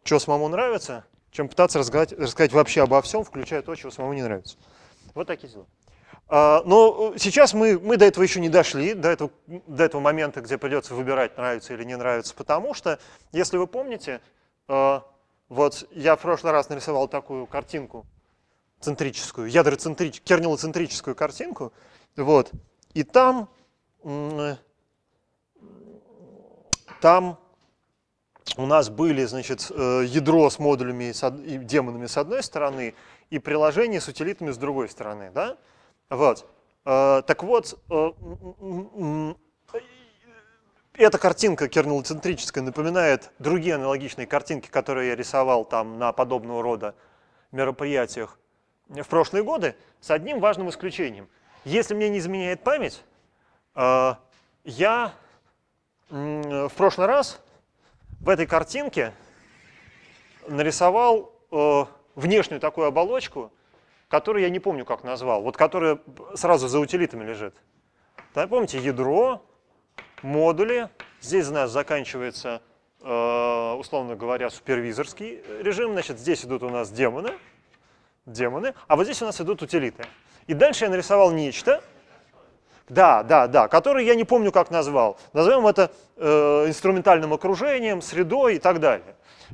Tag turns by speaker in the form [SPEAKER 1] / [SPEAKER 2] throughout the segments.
[SPEAKER 1] что самому нравится, чем пытаться рассказать вообще обо всем, включая то, чего самому не нравится. Вот такие дела. Но сейчас мы до этого еще не дошли, до этого момента, где придется выбирать, нравится или не нравится, потому что, если вы помните, вот я в прошлый раз нарисовал такую картинку центрическую, кернелоцентрическую картинку, вот, и там у нас были, значит, ядро с модулями и демонами с одной стороны и приложение с утилитами с другой стороны, да? Вот. Так вот, эта картинка кернелоцентрическая напоминает другие аналогичные картинки, которые я рисовал там на подобного рода мероприятиях в прошлые годы, с одним важным исключением. Если мне не изменяет память, я в прошлый раз в этой картинке нарисовал внешнюю такую оболочку, которую я не помню, как назвал, вот которая сразу за утилитами лежит. Да, помните, ядро, модули, здесь у нас заканчивается, условно говоря, супервизорский режим, значит, здесь идут у нас демоны, а вот здесь у нас идут утилиты. И дальше я нарисовал нечто, который я не помню, как назвал. Назовем это инструментальным окружением, средой и так далее.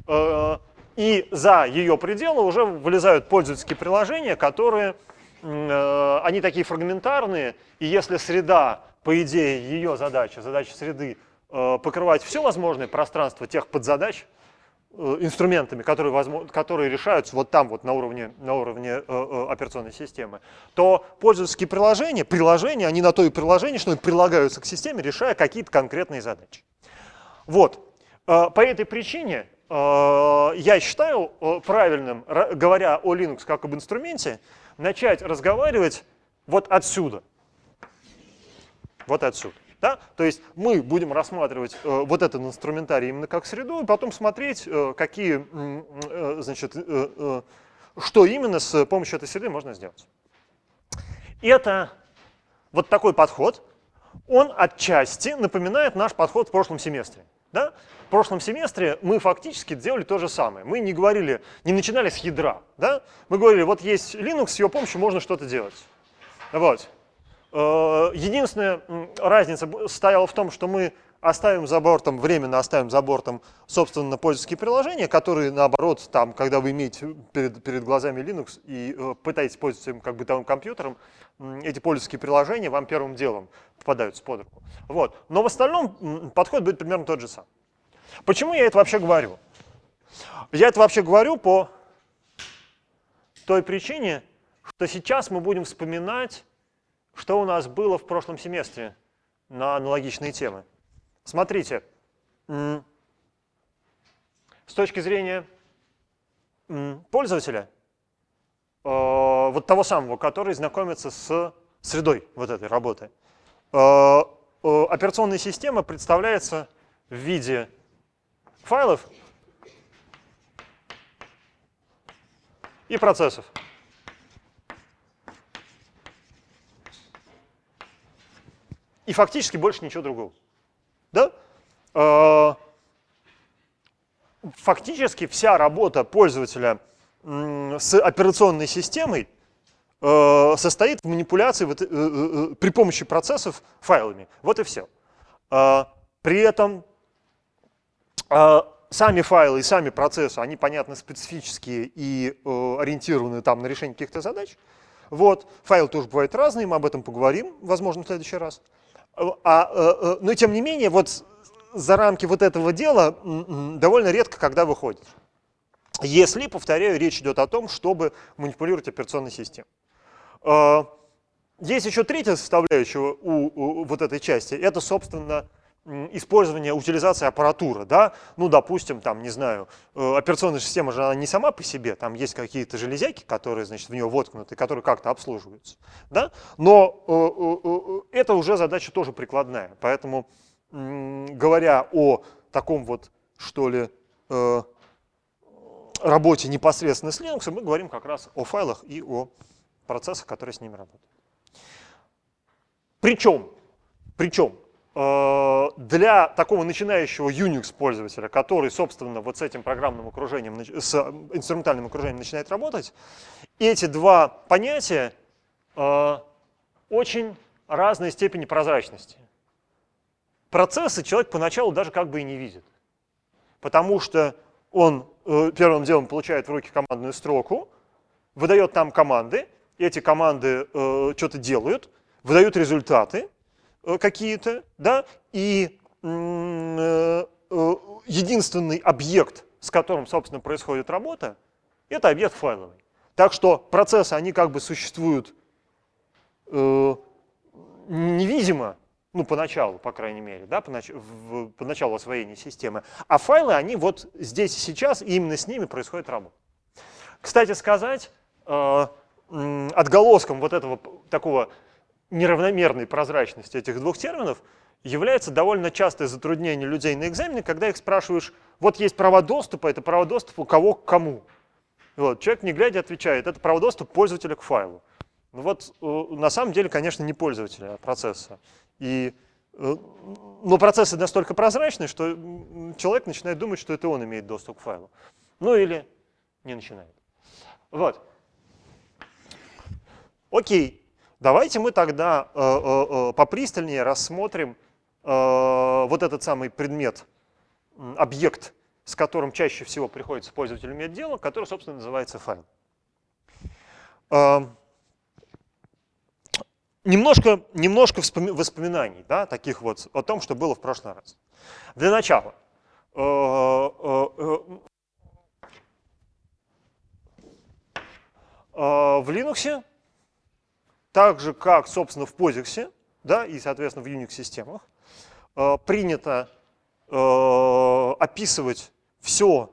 [SPEAKER 1] И за ее пределы уже вылезают пользовательские приложения, которые, они такие фрагментарные, и если среда, по идее, ее задача среды, покрывать все возможное пространство тех подзадач инструментами, которые решаются вот там, вот на уровне операционной системы, то пользовательские приложения, они на то и приложение, что прилагаются к системе, решая какие-то конкретные задачи. Вот. По этой причине я считаю правильным, говоря о Linux как об инструменте, начать разговаривать вот отсюда. Вот отсюда. Да? То есть мы будем рассматривать вот этот инструментарий именно как среду, и потом смотреть, какие, значит, что именно с помощью этой среды можно сделать. И это вот такой подход, он отчасти напоминает наш подход в прошлом семестре. Да? В прошлом семестре мы фактически делали то же самое. Мы не начинали с ядра. Да? Мы говорили, вот есть Linux, с его помощью можно что-то делать. Вот. Единственная разница стояла в том, что мы временно оставим за бортом, собственно, пользовательские приложения, которые, наоборот, там, когда вы имеете перед глазами Linux и пытаетесь пользоваться им как бытовым компьютером, эти пользовательские приложения вам первым делом попадаются под руку. Вот. Но в остальном подход будет примерно тот же самый. Почему я это вообще говорю? Я это вообще говорю по той причине, что сейчас мы будем вспоминать, что у нас было в прошлом семестре на аналогичные темы. Смотрите, с точки зрения пользователя, вот того самого, который знакомится с средой вот этой работы, операционная система представляется в виде файлов и процессов. И фактически больше ничего другого. Да? Фактически вся работа пользователя с операционной системой состоит в манипуляции при помощи процессов файлами. Вот и все. При этом сами файлы и сами процессы, они, понятно, специфические и ориентированы там на решение каких-то задач. Вот. Файлы тоже бывают разные, мы об этом поговорим, возможно, в следующий раз. Но тем не менее, вот за рамки вот этого дела довольно редко когда выходит. Если, повторяю, речь идет о том, чтобы манипулировать операционной системой. Есть еще третья составляющая у вот этой части. Это, собственно, использование, утилизация аппаратуры. Да? Ну, допустим, там, не знаю, операционная система же она не сама по себе, там есть какие-то железяки, которые, значит, в нее воткнуты, которые как-то обслуживаются. Да? Но это уже задача тоже прикладная. Поэтому, говоря о таком вот, что ли, работе непосредственно с Linux, мы говорим как раз о файлах и о процессах, которые с ними работают. Причем для такого начинающего Unix пользователя, который, собственно, вот с этим программным окружением, с инструментальным окружением начинает работать, эти два понятия очень разной степени прозрачности. Процессы человек поначалу даже как бы и не видит, потому что он первым делом получает в руки командную строку, выдает там команды, эти команды что-то делают, выдают результаты какие-то, да, и единственный объект, с которым, собственно, происходит работа, это объект файловый. Так что процессы, они как бы существуют невидимо, ну, поначалу, по крайней мере, да, поначалу освоения системы, а файлы, они вот здесь и сейчас, и именно с ними происходит работа. Кстати сказать, отголоском вот этого такого неравномерной прозрачности этих двух терминов является довольно частое затруднение людей на экзамене, когда их спрашиваешь, вот есть права доступа, это право доступа у кого к кому. Вот, человек, не глядя, отвечает, это право доступа пользователя к файлу. Ну вот, на самом деле, конечно, не пользователя, а процесса. Но процессы настолько прозрачны, что человек начинает думать, что это он имеет доступ к файлу. Ну или не начинает. Вот. Окей. Давайте мы тогда попристальнее рассмотрим вот этот самый предмет, объект, с которым чаще всего приходится пользователю иметь дело, который, собственно, называется файл. Немножко воспоминаний, да, таких вот о том, что было в прошлый раз. Для начала. В Linux, так же как, собственно, в POSIX, да, и, соответственно, в Unix-системах, принято описывать все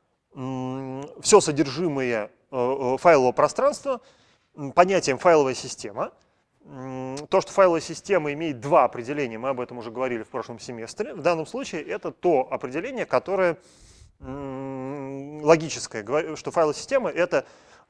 [SPEAKER 1] содержимое файлового пространства понятием файловая система. То, что файловая система имеет два определения, мы об этом уже говорили в прошлом семестре. В данном случае это то определение, которое логическое, что файловая система — это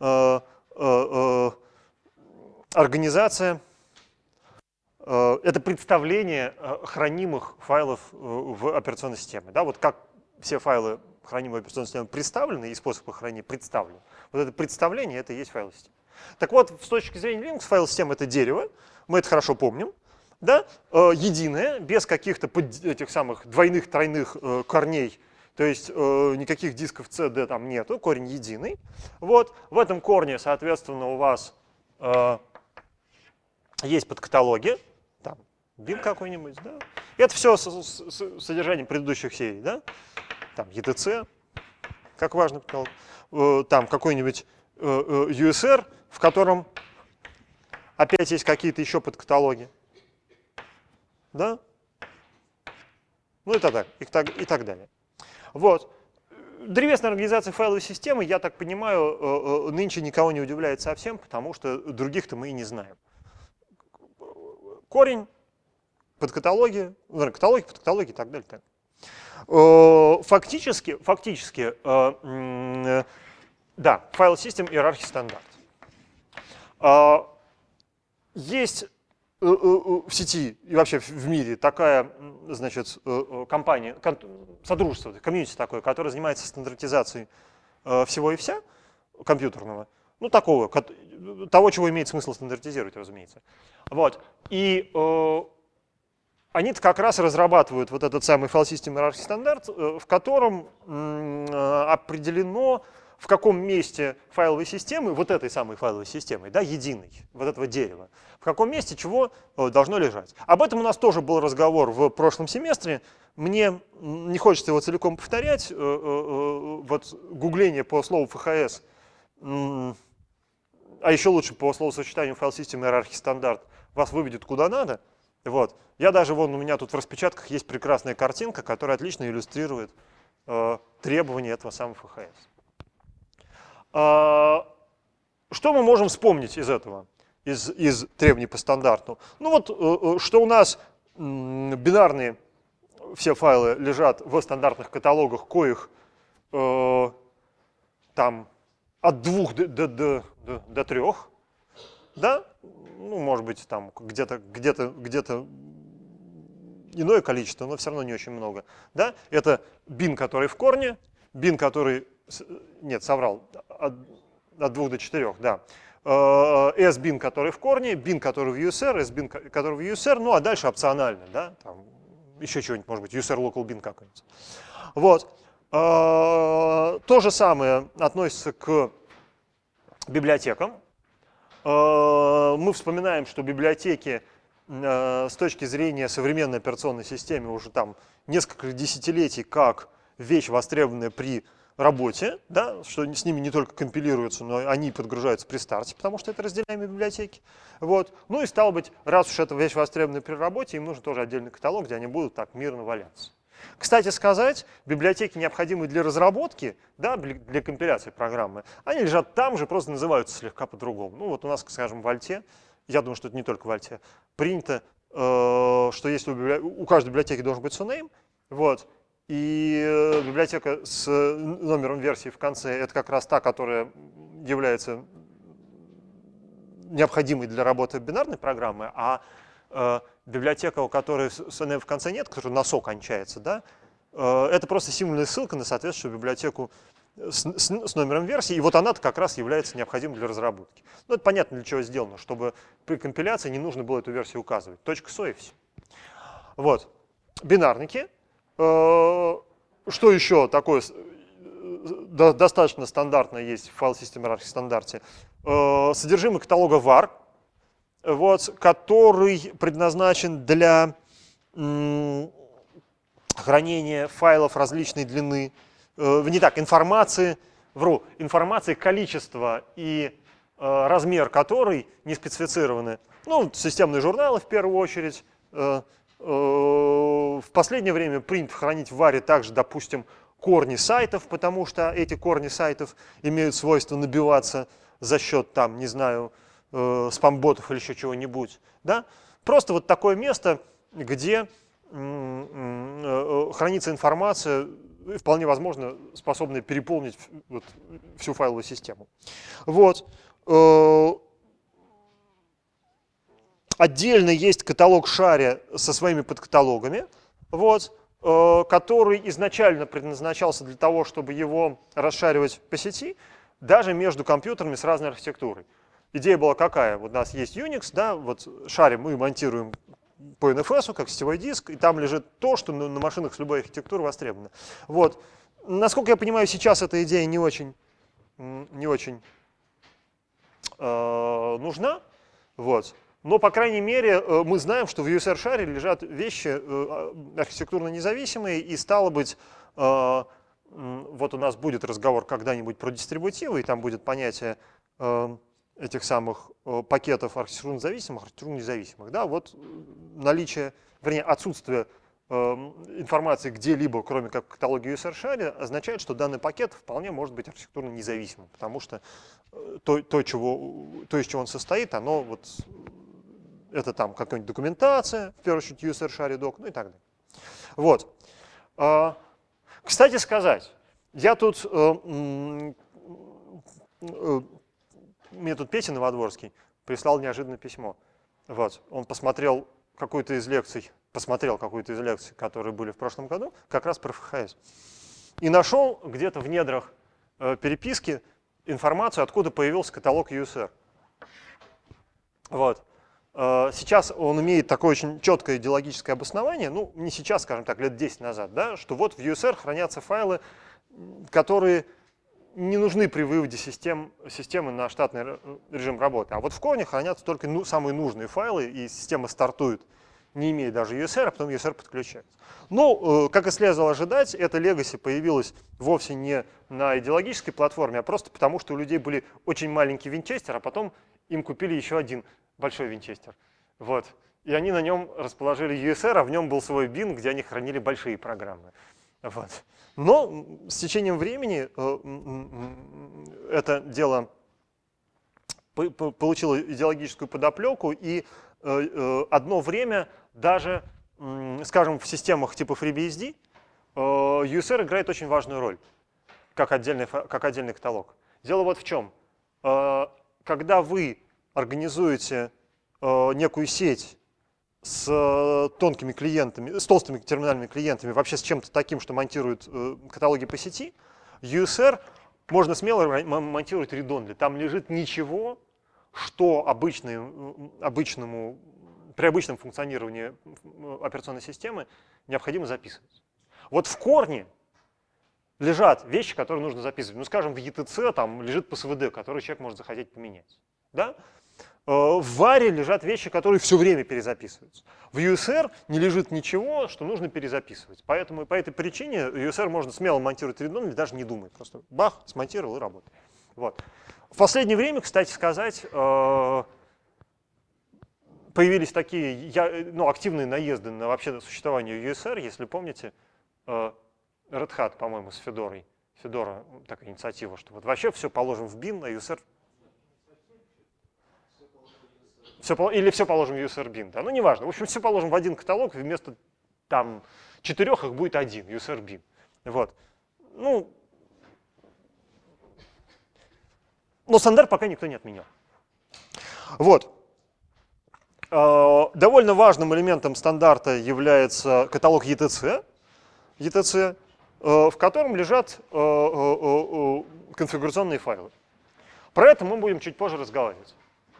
[SPEAKER 1] организация, это представление хранимых файлов в операционной системе. Да, вот как все файлы, хранимые в операционной системе, представлены, и способ их хранения представлен. Вот это представление — это и есть файловая система. Так вот, с точки зрения Linux, файл-система — это дерево, мы это хорошо помним, да, единое, без каких-то этих самых двойных, тройных корней, то есть никаких дисков C, D там нету, корень единый. Вот, в этом корне, соответственно, у вас есть подкаталоги, там, bin какой-нибудь, да. Это все с содержанием предыдущих серий, да, там, ETC, как важный подкаталог, там какой-нибудь USR, в котором опять есть какие-то еще подкаталоги. Да? Ну и так далее. Вот. Древесная организация файловой системы, я так понимаю, нынче никого не удивляет совсем, потому что других-то мы и не знаем. Корень, подкаталоги, каталоги, подкаталоги и так далее. Фактически, да, файл систем иерархии стандарт. Есть в сети и вообще в мире такая, значит, компания, содружество, комьюнити такое, которое занимается стандартизацией всего и вся компьютерного, ну такого, того, чего имеет смысл стандартизировать, разумеется. Вот. И они-то как раз разрабатывают вот этот самый файл систем иерархии стандарт, в котором определено, в каком месте файловой системы, вот этой самой файловой системы, да, единой, вот этого дерева, в каком месте чего должно лежать. Об этом у нас тоже был разговор в прошлом семестре. Мне не хочется его целиком повторять. Вот гугление по слову ФХС, а еще лучше по словосочетанию файл систем иерархии стандарт, вас выведет куда надо. Вот. Я даже, вон у меня тут в распечатках есть прекрасная картинка, которая отлично иллюстрирует требования этого самого ФХС. Что мы можем вспомнить из этого, из требований по стандарту? Ну вот, что у нас бинарные все файлы лежат в стандартных каталогах, коих там от 2 до 3, да? Ну, может быть, там где-то иное количество, но все равно не очень много. Да? Это bin, который в корне, bin, который... Нет, соврал. От 2 до 4, да. S-bin, который в корне, bin, который в USR, S-bin, который в USR, ну а дальше опционально, да, там еще что-нибудь, может быть, USR local bin какой-нибудь. Вот. То же самое относится к библиотекам. Мы вспоминаем, что библиотеки с точки зрения современной операционной системы уже там несколько десятилетий как вещь, востребованная при работе, да, что с ними не только компилируются, но они подгружаются при старте, потому что это разделяемые библиотеки. Вот. Ну и стало быть, раз уж это вещь востребованная при работе, им нужен тоже отдельный каталог, где они будут так мирно валяться. Кстати сказать, библиотеки, необходимые для разработки, да, для компиляции программы, они лежат там же, просто называются слегка по-другому. Ну вот у нас, скажем, в Альте, я думаю, что это не только в Альте, принято, что если у каждой библиотеки должен быть soname, вот, и библиотека с номером версии в конце, это как раз та, которая является необходимой для работы бинарной программы, а библиотека, у которой soname в конце нет, которая на «со» кончается, да, это просто символьная ссылка на соответствующую библиотеку с номером версии, и вот она-то как раз является необходимой для разработки. Ну, это понятно, для чего сделано, чтобы при компиляции не нужно было эту версию указывать. .со и все. Вот. Бинарники. Что еще такое достаточно стандартное есть в File System Hierarchy стандарте? Содержимое каталога var, вот, который предназначен для хранения файлов различной длины. Не так, информации, количество и размер которой не специфицированы. Ну, системные журналы в первую очередь. В последнее время принято хранить в варе также, допустим, корни сайтов, потому что эти корни сайтов имеют свойство набиваться за счет, там, не знаю, спам-ботов или еще чего-нибудь. Да? Просто вот такое место, где хранится информация, вполне возможно, способная переполнить вот всю файловую систему. Вот. Отдельно есть каталог шаря со своими подкаталогами, вот, который изначально предназначался для того, чтобы его расшаривать по сети, даже между компьютерами с разной архитектурой. Идея была какая? Вот у нас есть Unix, да, вот шарим мы монтируем по NFS, как сетевой диск, и там лежит то, что на машинах с любой архитектурой востребовано. Вот. Насколько я понимаю, сейчас эта идея не очень нужна. Вот. Но, по крайней мере, мы знаем, что в USR-шаре лежат вещи архитектурно независимые, и стало быть, вот у нас будет разговор когда-нибудь про дистрибутивы, и там будет понятие этих самых пакетов архитектурно зависимых, архитектурно независимых. Да, вот наличие, вернее, отсутствие информации где-либо, кроме как в каталоге USR-шаре, означает, что данный пакет вполне может быть архитектурно независимым, потому что то, из чего он состоит, оно вот... Это там какая-нибудь документация, в первую очередь USR-шаре док, ну и так далее. Вот. Кстати сказать, я тут... Мне тут Петя Новодворский прислал неожиданное письмо. Вот. Он посмотрел какую-то из лекций, которые были в прошлом году, как раз про ФХС. И нашел где-то в недрах переписки информацию, откуда появился каталог USR. Вот. Сейчас он имеет такое очень четкое идеологическое обоснование, ну, не сейчас, скажем так, лет 10 назад, да, что вот в USR хранятся файлы, которые не нужны при выводе системы на штатный режим работы. А вот в корне хранятся только самые нужные файлы, и система стартует, не имея даже USR, а потом USR подключается. Ну, как и следовало ожидать, эта legacy появилась вовсе не на идеологической платформе, а просто потому, что у людей были очень маленький винчестер, а потом им купили еще один большой винчестер. Вот. И они на нем расположили USR, а в нем был свой bin, где они хранили большие программы. Вот. Но с течением времени это дело получило идеологическую подоплеку, и одно время даже, скажем, в системах типа FreeBSD USR играет очень важную роль, как отдельный каталог. Дело вот в чем. Когда вы организуете некую сеть с тонкими клиентами, с толстыми терминальными клиентами, вообще с чем-то таким, что монтирует каталоги по сети, USR можно смело монтировать редонли. Там лежит ничего, что при обычном функционировании операционной системы необходимо записывать. Вот в корне лежат вещи, которые нужно записывать. Ну, скажем, в ETC там лежит ПСВД, который человек может захотеть поменять. Да? В варе лежат вещи, которые все время перезаписываются. В USR не лежит ничего, что нужно перезаписывать. Поэтому по этой причине USR можно смело монтировать редон, или даже не думая. Просто бах, смонтировал и работает. Вот. В последнее время, кстати сказать, появились такие активные наезды на вообще существование USR, если помните, Red Hat, по-моему, с Федорой. Федора такая инициатива, что вот вообще все положим в bin, а USR... Или все положим в USR bin, да, ну неважно. В общем, все положим в один каталог, и вместо там 4 их будет один, USR bin. Вот. Ну, но стандарт пока никто не отменял. Вот. Довольно важным элементом стандарта является каталог ETC, в котором лежат конфигурационные файлы. Про это мы будем чуть позже разговаривать.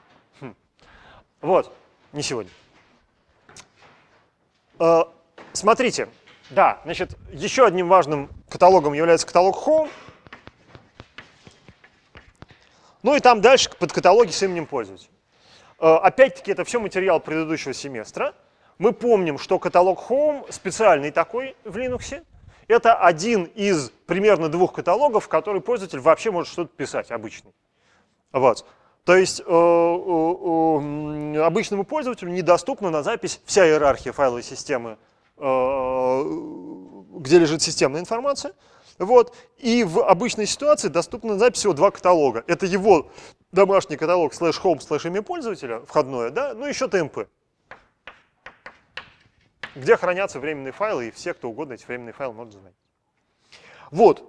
[SPEAKER 1] Вот, не сегодня. Смотрите, да, значит, еще одним важным каталогом является каталог Home. Ну и там дальше подкаталоги с именем пользователя. Опять-таки, это все материал предыдущего семестра. Мы помним, что каталог Home специальный такой в Linux. Это один из примерно 2 каталогов, в который пользователь вообще может что-то писать, обычный. Вот. То есть обычному пользователю недоступна на запись вся иерархия файловой системы, где лежит системная информация. Вот. И в обычной ситуации доступна на запись всего 2 каталога. Это его домашний каталог /home/ имя пользователя, входное, да, ну еще TMP, где хранятся временные файлы, и все, кто угодно, эти временные файлы может знать. Вот.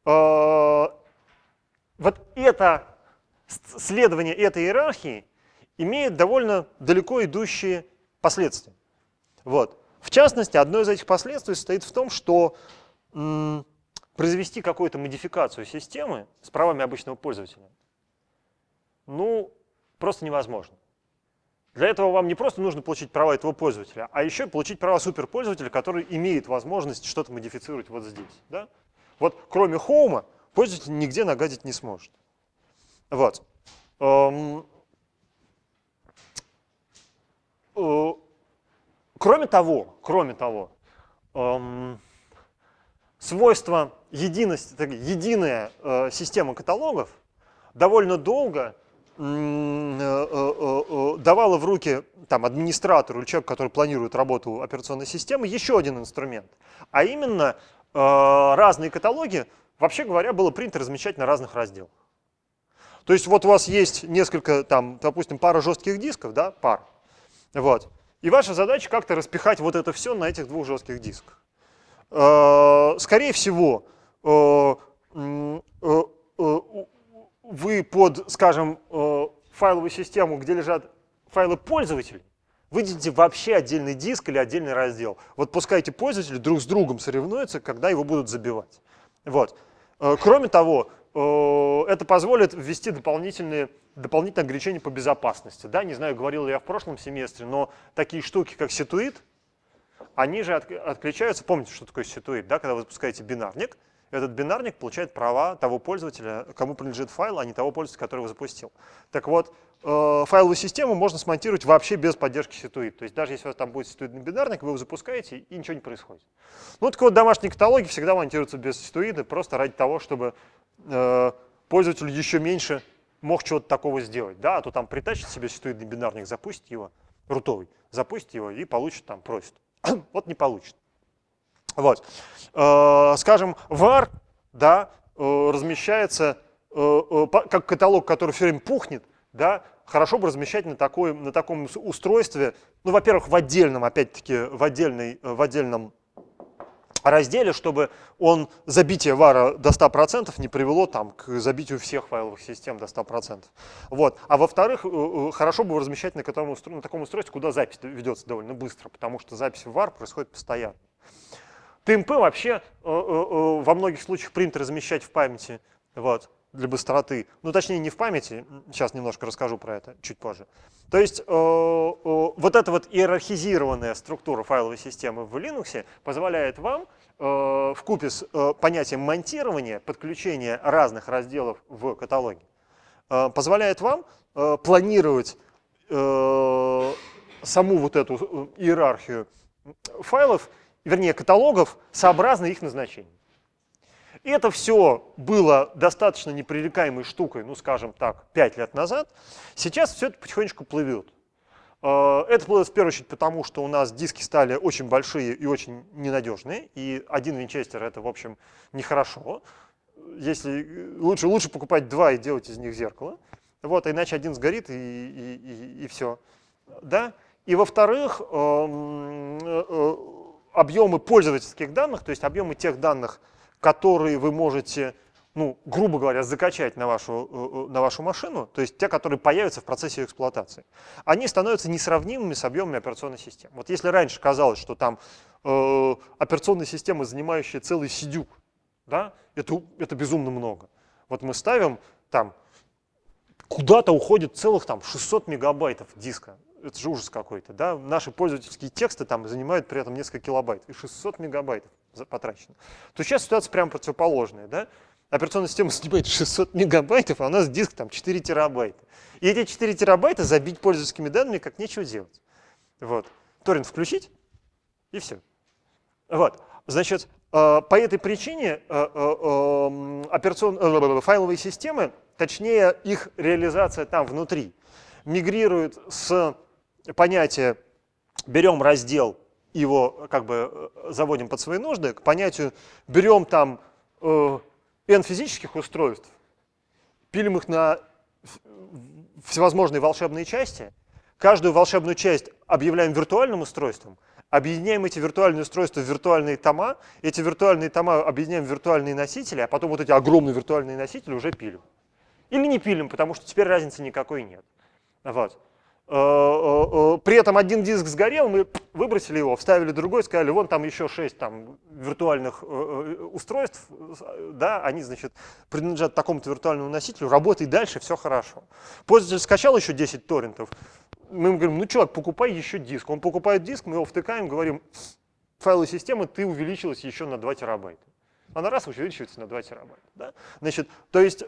[SPEAKER 1] Вот это следование этой иерархии имеет довольно далеко идущие последствия. Вот. В частности, одно из этих последствий состоит в том, что произвести какую-то модификацию системы с правами обычного пользователя, ну, просто невозможно. Для этого вам не просто нужно получить права этого пользователя, а еще получить права суперпользователя, который имеет возможность что-то модифицировать вот здесь. Да? Вот кроме Home пользователь нигде нагадить не сможет. Вот. Кроме того, свойство единая система каталогов довольно долго давала в руки там, администратору или человеку, который планирует работу операционной системы, еще один инструмент. А именно разные каталоги, вообще говоря, было принято размещать на разных разделах. То есть вот у вас есть несколько, там, допустим, пара жестких дисков, да, пар. Вот. И ваша задача как-то распихать вот это все на этих 2 жестких дисках. Скорее всего, вы под, скажем, файловую систему, где лежат файлы пользователей, выделите вообще отдельный диск или отдельный раздел. Вот пускай эти пользователи друг с другом соревнуются, когда его будут забивать. Вот. Кроме того, это позволит ввести дополнительные ограничения по безопасности. Да, не знаю, говорил ли я в прошлом семестре, но такие штуки, как ситуит, они же отключаются. Помните, что такое ситуит? Да? Когда вы запускаете бинарник, этот бинарник получает права того пользователя, кому принадлежит файл, а не того пользователя, который его запустил. Так вот, файловую систему можно смонтировать вообще без поддержки ситуит. То есть даже если у вас там будет ситуитный бинарник, вы его запускаете, и ничего не происходит. Ну, так вот, домашние каталоги всегда монтируются без ситуита, просто ради того, чтобы пользователь еще меньше мог чего-то такого сделать. Да? А то там притащит себе ситуитный бинарник, запустит его, рутовый, запустит его и получит там, просит. Вот не получит. Вот. Скажем, var, да, размещается как каталог, который все время пухнет, да, хорошо бы размещать на таком устройстве, ну, во-первых, в отдельном, опять-таки, в отдельном разделе, чтобы забитие вара до 100% не привело там, к забитию всех файловых систем до 100%. Вот. А во-вторых, хорошо бы размещать на таком устройстве, куда запись ведется довольно быстро, потому что запись в var происходит постоянно. ТМП вообще во многих случаях принято размещать в памяти, вот, для быстроты. Ну, точнее, не в памяти, сейчас немножко расскажу про это чуть позже. То есть вот эта вот иерархизированная структура файловой системы в Linux позволяет вам вкупе с понятием монтирования, подключения разных разделов в каталоге, позволяет вам планировать саму вот эту иерархию файлов, вернее каталогов, сообразно их назначению. И это все было достаточно непререкаемой штукой, ну скажем так, 5 лет назад. Сейчас все это потихонечку плывет. Это плывет в первую очередь потому, что у нас диски стали очень большие и очень ненадежные, и один винчестер это, в общем, нехорошо. Если лучше покупать два и делать из них зеркало, вот, иначе один сгорит и все. Да? И во-вторых, объемы пользовательских данных, то есть объемы тех данных, которые вы можете, ну, грубо говоря, закачать на вашу машину, то есть те, которые появятся в процессе эксплуатации, они становятся несравнимыми с объемами операционной системы. Вот если раньше казалось, что там операционные системы, занимающие целый сидюк, да, это безумно много. Вот мы ставим там, куда-то уходит целых там 600 мегабайтов диска. Это же ужас какой-то, да? Наши пользовательские тексты там занимают при этом несколько килобайт, и 600 мегабайтов потрачено. То сейчас ситуация прямо противоположная, да? Операционная система занимает 600 мегабайтов, а у нас диск там 4 терабайта. И эти 4 терабайта забить пользовательскими данными как нечего делать. Вот. Торрент включить, и все. Вот. Значит, по этой причине файловые системы, точнее их реализация там внутри, мигрирует с понятия «берем раздел, его как бы заводим под свои нужды», к понятию «берем там n физических устройств, пилим их на всевозможные волшебные части, каждую волшебную часть объявляем виртуальным устройством, объединяем эти виртуальные устройства в виртуальные тома, эти виртуальные тома объединяем в виртуальные носители, а потом вот эти огромные виртуальные носители уже пилим. Или не пилим, потому что теперь разницы никакой нет. Вот. При этом один диск сгорел, мы выбросили его, вставили другой, сказали, вон там еще 6 там, виртуальных устройств, да, они, значит, принадлежат такому-то виртуальному носителю, работает дальше, все хорошо. Пользователь скачал еще 10 торрентов, мы ему говорим, ну, чувак, покупай еще диск. Он покупает диск, мы его втыкаем, говорим, файловая система, ты увеличилась еще на 2 терабайта. Она раз увеличивается на 2 терабайта. Да? Значит, то есть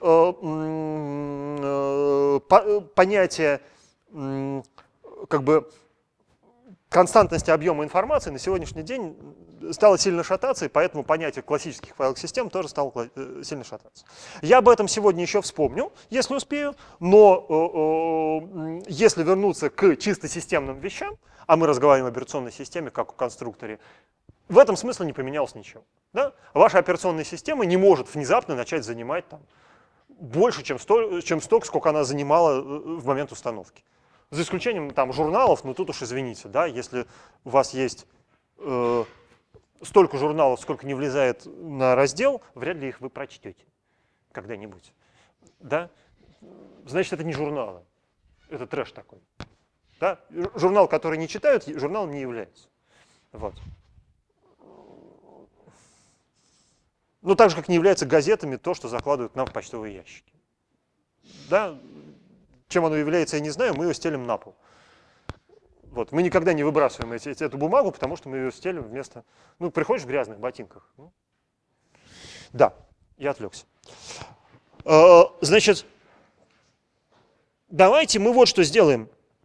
[SPEAKER 1] понятие как бы константности объема информации на сегодняшний день стало сильно шататься, и поэтому понятие классических файловых систем тоже стало сильно шататься. Я об этом сегодня еще вспомню, если успею, но если вернуться к чисто системным вещам, а мы разговариваем об операционной системе как о конструкторе, в этом смысле не поменялось ничего. Да? Ваша операционная система не может внезапно начать занимать там, больше, чем столько, сколько она занимала в момент установки. За исключением там, журналов, ну тут уж извините, да, если у вас есть столько журналов, сколько не влезает на раздел, вряд ли их вы прочтете когда-нибудь. Да? Значит, это не журналы, это трэш такой. Да? Журнал, который не читают, журнал не является. Вот. Ну, так же, как не является газетами то, что закладывают нам в почтовые ящики. Да? Чем оно является, я не знаю, мы ее стелим на пол. Вот. Мы никогда не выбрасываем эту бумагу, потому что мы ее стелим вместо... Ну, приходишь в грязных ботинках. Ну. Да, я отвлекся. Значит, давайте мы вот что сделаем.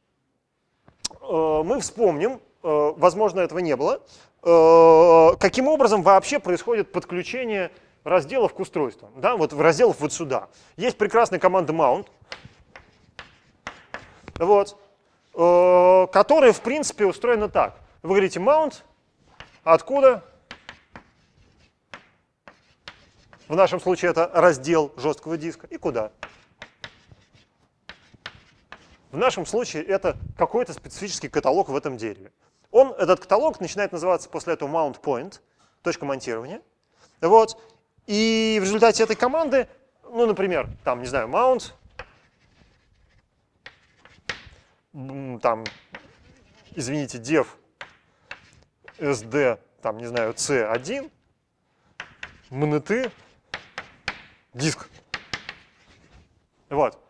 [SPEAKER 1] Мы вспомним, возможно, этого не было, каким образом вообще происходит подключение разделов к устройствам. Да? Вот разделов вот сюда. Есть прекрасная команда mount, вот, которая, в принципе, устроена так. Вы говорите mount, откуда? В нашем случае это раздел жесткого диска. И куда? В нашем случае это какой-то специфический каталог в этом дереве. Этот каталог начинает называться после этого mount point, точка монтирования. Вот. И в результате этой команды, ну, например, там, не знаю, mount, там, извините, dev sd, там, не знаю, c1, mnt, диск. Вот.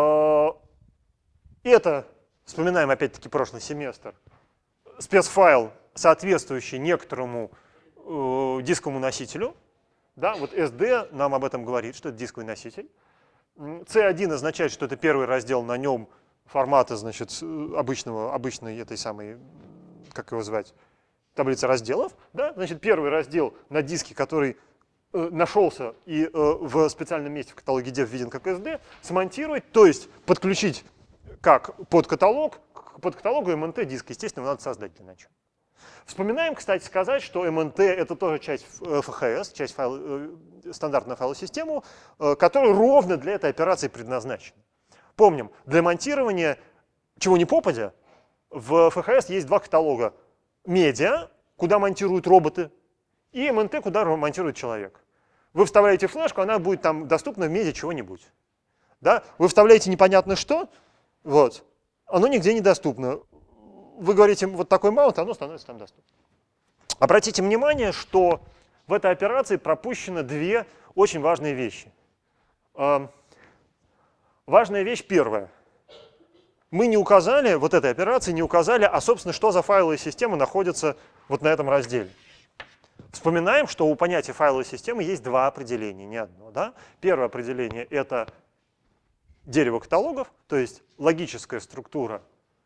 [SPEAKER 1] Это, вспоминаем опять-таки прошлый семестр, спецфайл, соответствующий некоторому дисковому носителю. Да, вот SD нам об этом говорит, что это дисковый носитель. C1 означает, что это первый раздел, на нем формата, значит, обычной этой самой, как его звать, таблицы разделов. Да? Значит, первый раздел на диске, который нашелся и в специальном месте в каталоге dev виден как SD, смонтировать, то есть подключить как под каталог, к подкаталогу MNT диск. Естественно, его надо создать для начала. Вспоминаем, кстати, сказать, что MNT — это тоже часть FHS, часть стандартной файлосистемы, которая ровно для этой операции предназначена. Помним, для монтирования чего ни попадя, в FHS есть два каталога. Медиа, куда монтируют роботы, и MNT, куда монтирует человек. Вы вставляете флешку, она будет там доступна в медиа чего-нибудь. Да? Вы вставляете непонятно что, вот, оно нигде не доступно. Вы говорите, вот такой маунт, оно становится там доступно. Обратите внимание, что в этой операции пропущено две очень важные вещи. Важная вещь первая. Мы не указали, вот этой операции не указали, а, собственно, что за файловые системы находятся вот на этом разделе. Вспоминаем, что у понятия файловой системы есть два определения, не одно. Да? Первое определение — это дерево каталогов, то есть логическая структура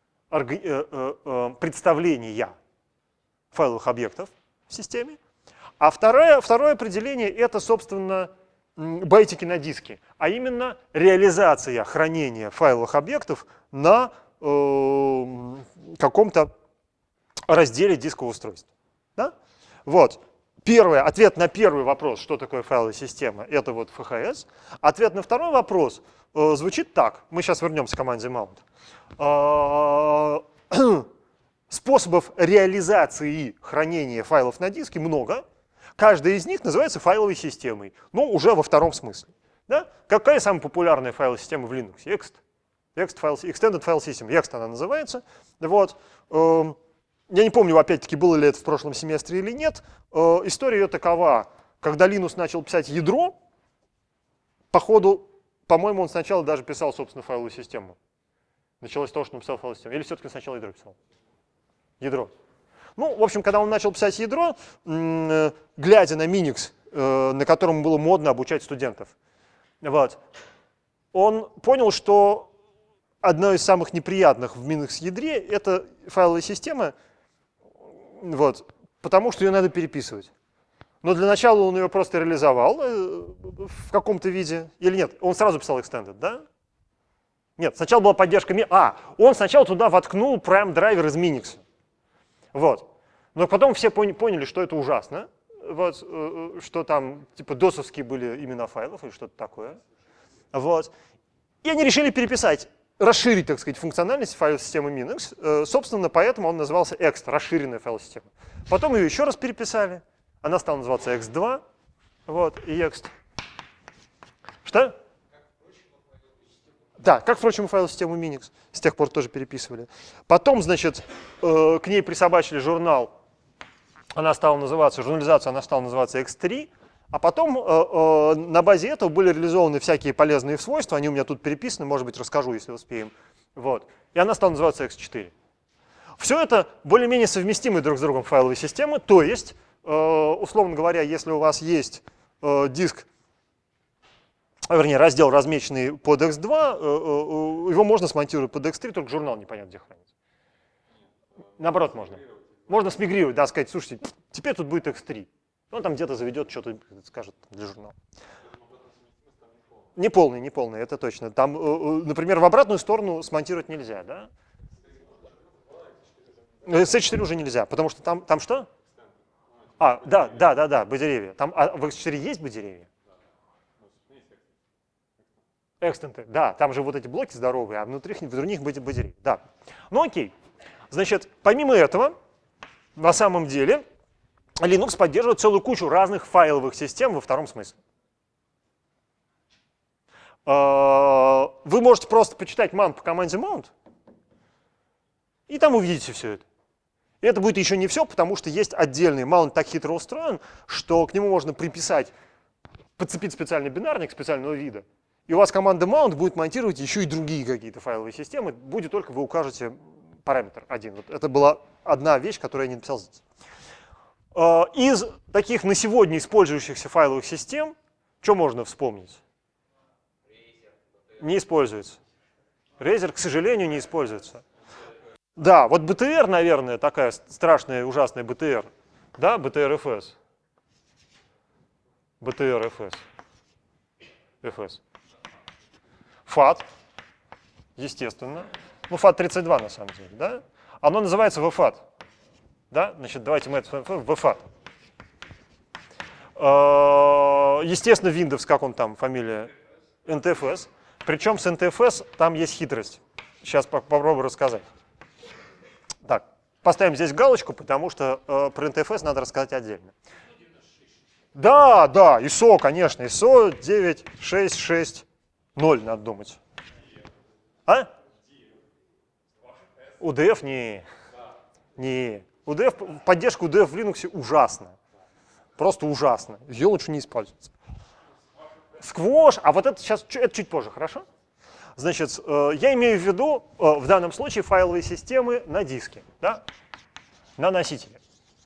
[SPEAKER 1] представления файловых объектов в системе. А второе определение — это, собственно, байтики на диске, а именно реализация хранения файловых объектов на каком-то разделе дискового устройства. Да? Вот. Ответ на первый вопрос, что такое файловая система, это вот FHS. Ответ на второй вопрос звучит так. Мы сейчас вернемся к команде mount. Способов реализации хранения файлов на диске много. Каждая из них называется файловой системой, но уже во втором смысле. Да? Какая самая популярная файловая система в Linux? Extended File System. Ext она называется. Вот. Я не помню, опять-таки, было ли это в прошлом семестре или нет. История ее такова. Когда Linux начал писать ядро, походу, по-моему, он сначала даже писал, собственно, файловую систему. Началось с того, что он писал файловую систему. Или все-таки сначала ядро писал? Ядро. Ну, в общем, когда он начал писать ядро, глядя на Minix, на котором было модно обучать студентов, вот, он понял, что одно из самых неприятных в Minix-ядре — это файловая система, вот, потому что ее надо переписывать. Но для начала он ее просто реализовал в каком-то виде. Или нет, он сразу писал Extended, да? Нет, сначала была поддержка он сначала туда воткнул prime-драйвер из Minix. Вот. Но потом все поняли, что это ужасно. Вот, что там типа досовские были имена файлов или что-то такое. Вот. И они решили переписать, расширить, так сказать, функциональность файл-системы Minix. Собственно, поэтому он назывался Ext, расширенная файл-система. Потом ее еще раз переписали. Она стала называться Ext2. Вот, и Ext. Что? Да, как, впрочем, и файл-систему Minix. С тех пор тоже переписывали. Потом, значит, к ней присобачили журнал. Журнализацию она стала называться X3. А потом на базе этого были реализованы всякие полезные свойства. Они у меня тут переписаны, может быть, расскажу, если успеем. Вот. И она стала называться X4. Все это более-менее совместимые друг с другом файловые системы. То есть, условно говоря, если у вас есть диск, вернее, раздел, размеченный под X2, его можно смонтировать под X3, только журнал непонятно где хранится. Наоборот можно. Можно смигрировать, да, сказать, слушайте, теперь тут будет X3. Он там где-то заведет, что-то скажет для журнала. Не полный, это точно. Там, например, в обратную сторону смонтировать нельзя, да? C4 уже нельзя, потому что там что? Да, бодеревья. Там, в X4 есть бодеревья? Экстенты, да, там же вот эти блоки здоровые, а внутри них бодеревья, да. Ну окей. Значит, помимо этого, на самом деле, Linux поддерживает целую кучу разных файловых систем во втором смысле. Вы можете просто почитать man по команде mount, и там увидите все это. И это будет еще не все, потому что есть отдельный mount так хитро устроен, что к нему можно приписать, подцепить специальный бинарник специального вида. И у вас команда mount будет монтировать еще и другие какие-то файловые системы, будет только вы укажете параметр один. Вот это была одна вещь, которую я не написал здесь. Из таких на сегодня использующихся файловых систем, что можно вспомнить? Не используется. Razer, к сожалению, не используется. Да, вот BTR, наверное, такая страшная, ужасная BTR. Да, BTR-FS. BTR-FS. FS. FAT, естественно. Ну, FAT32 на самом деле, да? Оно называется VFAT. Да? Значит, давайте мы это VFAT. Естественно, Windows, как он там, фамилия? NTFS. Причем с NTFS там есть хитрость. Сейчас попробую рассказать. Так, поставим здесь галочку, потому что про NTFS надо рассказать отдельно. Да, да, ISO, конечно, ISO 9660 надо думать. А? UDF не. UDF, поддержка UDF в Linux ужасна. Просто ужасно. Ее лучше не использовать. Squash, а вот это сейчас это чуть позже, хорошо? Значит, я имею в виду в данном случае файловые системы на диске, да? На носителе.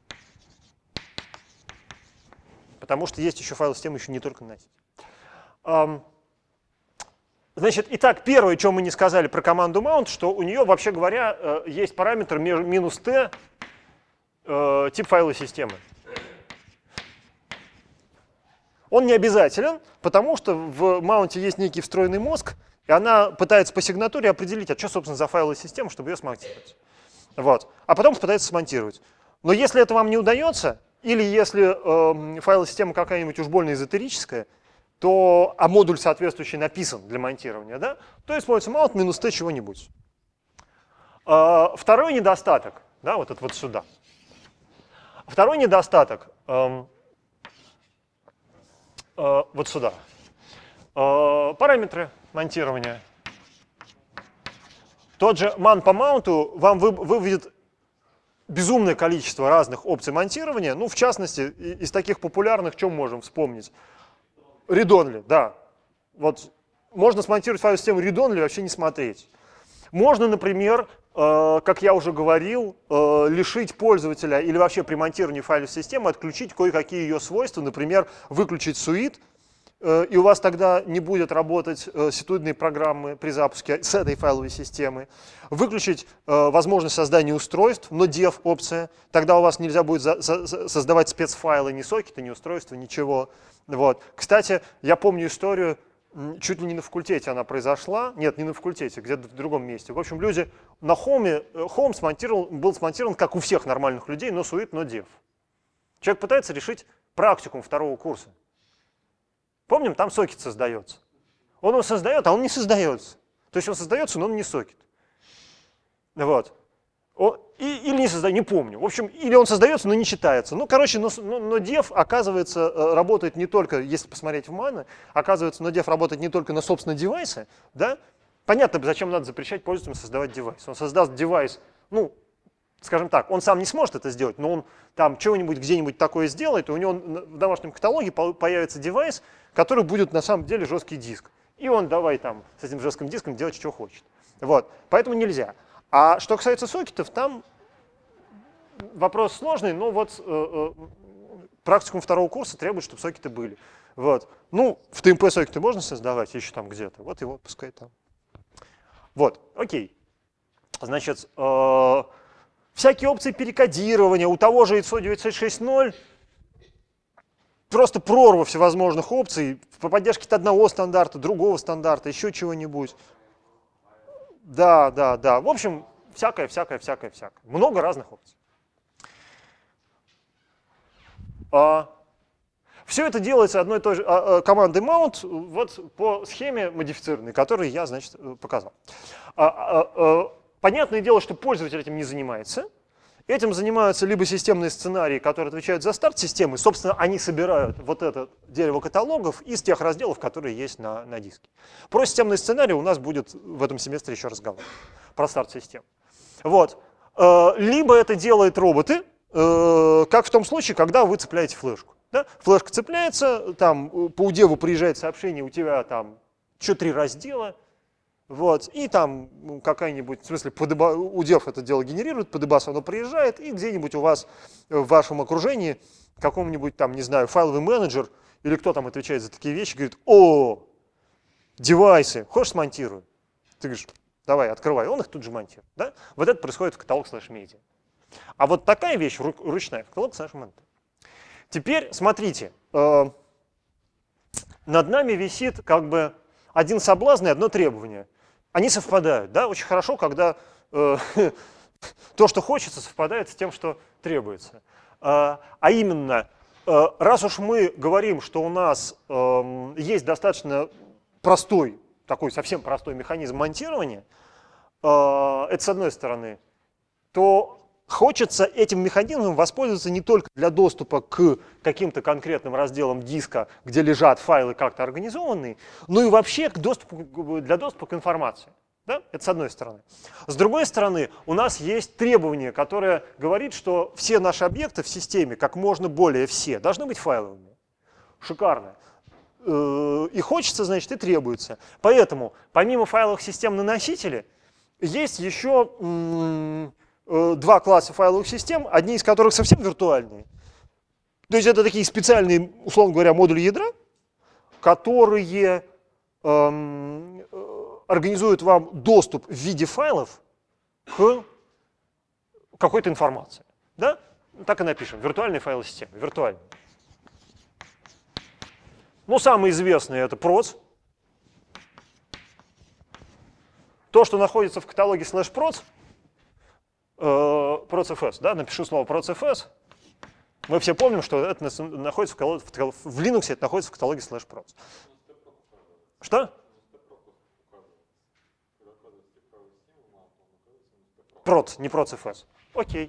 [SPEAKER 1] Потому что есть еще файловые системы еще не только на носителе. Значит, итак, первое, что мы не сказали про команду mount, что у нее, вообще говоря, есть параметр -t тип файловой системы. Он не обязателен, потому что в маунте есть некий встроенный мозг, и она пытается по сигнатуре определить, а что, собственно, за файловая система, чтобы ее смонтировать. Вот. А потом пытается смонтировать. Но если это вам не удается, или если файловая система какая-нибудь уж больно эзотерическая, а модуль соответствующий написан для монтирования, да, то используется mount -t чего-нибудь. Второй недостаток, да, вот это вот сюда. Второй недостаток вот сюда. Параметры монтирования. Тот же man по маунту вам выведет безумное количество разных опций монтирования. Ну, в частности, из таких популярных, что мы можем вспомнить? Read-only, да. Вот можно смонтировать файловую систему read-only и вообще не смотреть. Можно, например, как я уже говорил, лишить пользователя или вообще при монтировании файловой системы отключить кое-какие ее свойства, например, выключить suite, и у вас тогда не будет работать ситуидные программы при запуске с этой файловой системы. Выключить возможность создания устройств, но dev опция, тогда у вас нельзя будет создавать спецфайлы, ни сокеты, ни устройства, ничего. Вот. Кстати, я помню историю, чуть ли не на факультете она произошла. Нет, не на факультете, где-то в другом месте. В общем, люди на Home был смонтирован, как у всех нормальных людей, но suite, но dev. Человек пытается решить практикум второго курса. Помним, там сокет создается. Он его создает, а он не создается. То есть он создается, но он не сокет. Вот. Или не создается, не помню. В общем, или он создается, но не читается. Ну, короче, но dev, оказывается, работает не только, если посмотреть в маны, оказывается, но dev работает не только на собственном девайсе, да? Понятно, зачем надо запрещать пользователям создавать девайс. Он создаст девайс, ну, скажем так, он сам не сможет это сделать, но он там чего-нибудь где-нибудь такое сделает, и у него в домашнем каталоге появится девайс, который будет на самом деле жесткий диск. И он давай там с этим жестким диском делать, что хочет. Вот. Поэтому нельзя. А что касается сокетов, там вопрос сложный, но вот практикум второго курса требует, чтобы сокеты были. Вот. Ну, в ТМП сокеты можно создавать еще там где-то, вот его пускай там. Вот, окей. Значит, всякие опции перекодирования, у того же ISO 9660 просто прорва всевозможных опций, по поддержке одного стандарта, другого стандарта, еще чего-нибудь. Да. В общем, всякое. Много разных опций. Все это делается одной и той же командой mount вот по схеме модифицированной, которую я, значит, показал. Понятное дело, что пользователь этим не занимается, Этим занимаются либо системные сценарии, которые отвечают за старт системы. Собственно, они собирают вот это дерево каталогов из тех разделов, которые есть на диске. Про системные сценарии у нас будет в этом семестре еще разговор. Про старт систем. Вот. Либо это делают роботы, как в том случае, когда вы цепляете флешку. Да? Флешка цепляется, там по удеву приезжает сообщение, у тебя там 3 раздела. Вот, и там какая-нибудь, в смысле, удев это дело генерирует, по дебасу оно приезжает, и где-нибудь у вас в вашем окружении каком-нибудь там, не знаю, файловый менеджер или кто там отвечает за такие вещи, говорит: о, девайсы, хочешь смонтирую? Ты говоришь: давай, открывай, он их тут же монтирует. Да? Вот это происходит в каталог /media. А вот такая вещь ручная в каталог /media. Теперь смотрите, над нами висит как бы один соблазн и одно требование. Они совпадают, да, очень хорошо, когда то, что хочется, совпадает с тем, что требуется. А именно, раз уж мы говорим, что у нас есть достаточно простой, такой совсем простой механизм монтирования, это с одной стороны, то хочется этим механизмом воспользоваться не только для доступа к каким-то конкретным разделам диска, где лежат файлы как-то организованные, но и вообще для доступа к информации. Да? Это с одной стороны. С другой стороны, у нас есть требование, которое говорит, что все наши объекты в системе, как можно более все, должны быть файловыми. Шикарно. И хочется, значит, и требуется. Поэтому, помимо файловых систем на носителе, есть еще 2 класса файловых систем, одни из которых совсем виртуальные. То есть это такие специальные, условно говоря, модули ядра, которые организуют вам доступ в виде файлов к какой-то информации. Да? Так и напишем. Виртуальные файлы системы. Виртуальные. Ну, самые известные это proc. То, что находится в каталоге /proc, procfs, да, напишу слово procfs. Мы все помним, что это находится в Linux, это находится в каталоге /proc. Что? Proc, не procfs. Окей.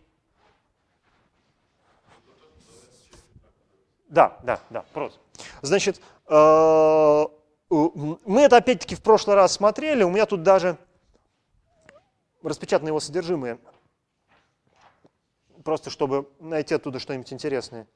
[SPEAKER 1] Да, proc. Значит, мы это опять-таки в прошлый раз смотрели, у меня тут даже распечатано его содержимое. Просто чтобы найти оттуда что-нибудь интересное.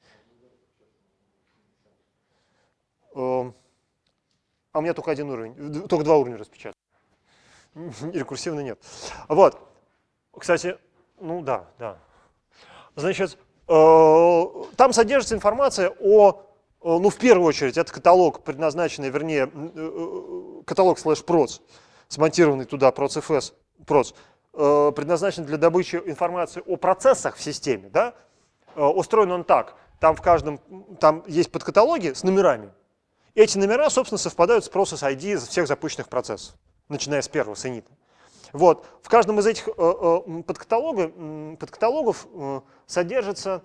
[SPEAKER 1] А у меня только один уровень, только 2 уровня распечатаны. Рекурсивно нет. Вот. Кстати, ну да. Значит, там содержится информация о, ну в первую очередь, это каталог, предназначенный, вернее, каталог /proc, смонтированный туда procfs, proc, предназначен для добычи информации о процессах в системе, да? Устроен он так, там есть подкаталоги с номерами. Эти номера, собственно, совпадают с process ID всех запущенных процессов, начиная с первого, с init. Вот. В каждом из этих подкаталогов содержится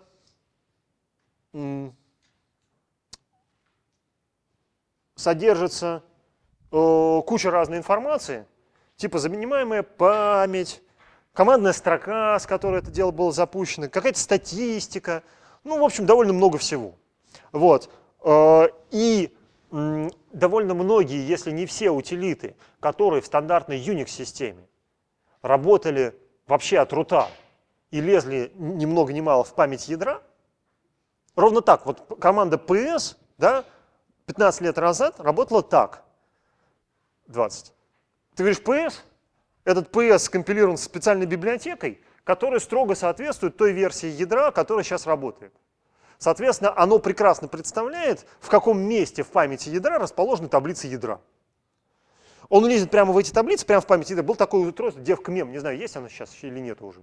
[SPEAKER 1] куча разной информации, типа занимаемая память, командная строка, с которой это дело было запущено, какая-то статистика, ну, в общем, довольно много всего. Вот. И довольно многие, если не все утилиты, которые в стандартной Unix-системе работали вообще от рута и лезли ни много ни мало в память ядра, ровно так, вот команда PS, да, 15 лет назад работала так. 20. Ты говоришь PS, этот PS скомпилирован с специальной библиотекой, которая строго соответствует той версии ядра, которая сейчас работает. Соответственно, оно прекрасно представляет, в каком месте в памяти ядра расположены таблицы ядра. Он лезет прямо в эти таблицы, прямо в память ядра. Был такой устройство, девкмем, не знаю, есть оно сейчас или нет уже.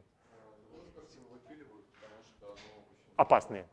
[SPEAKER 1] Опасные.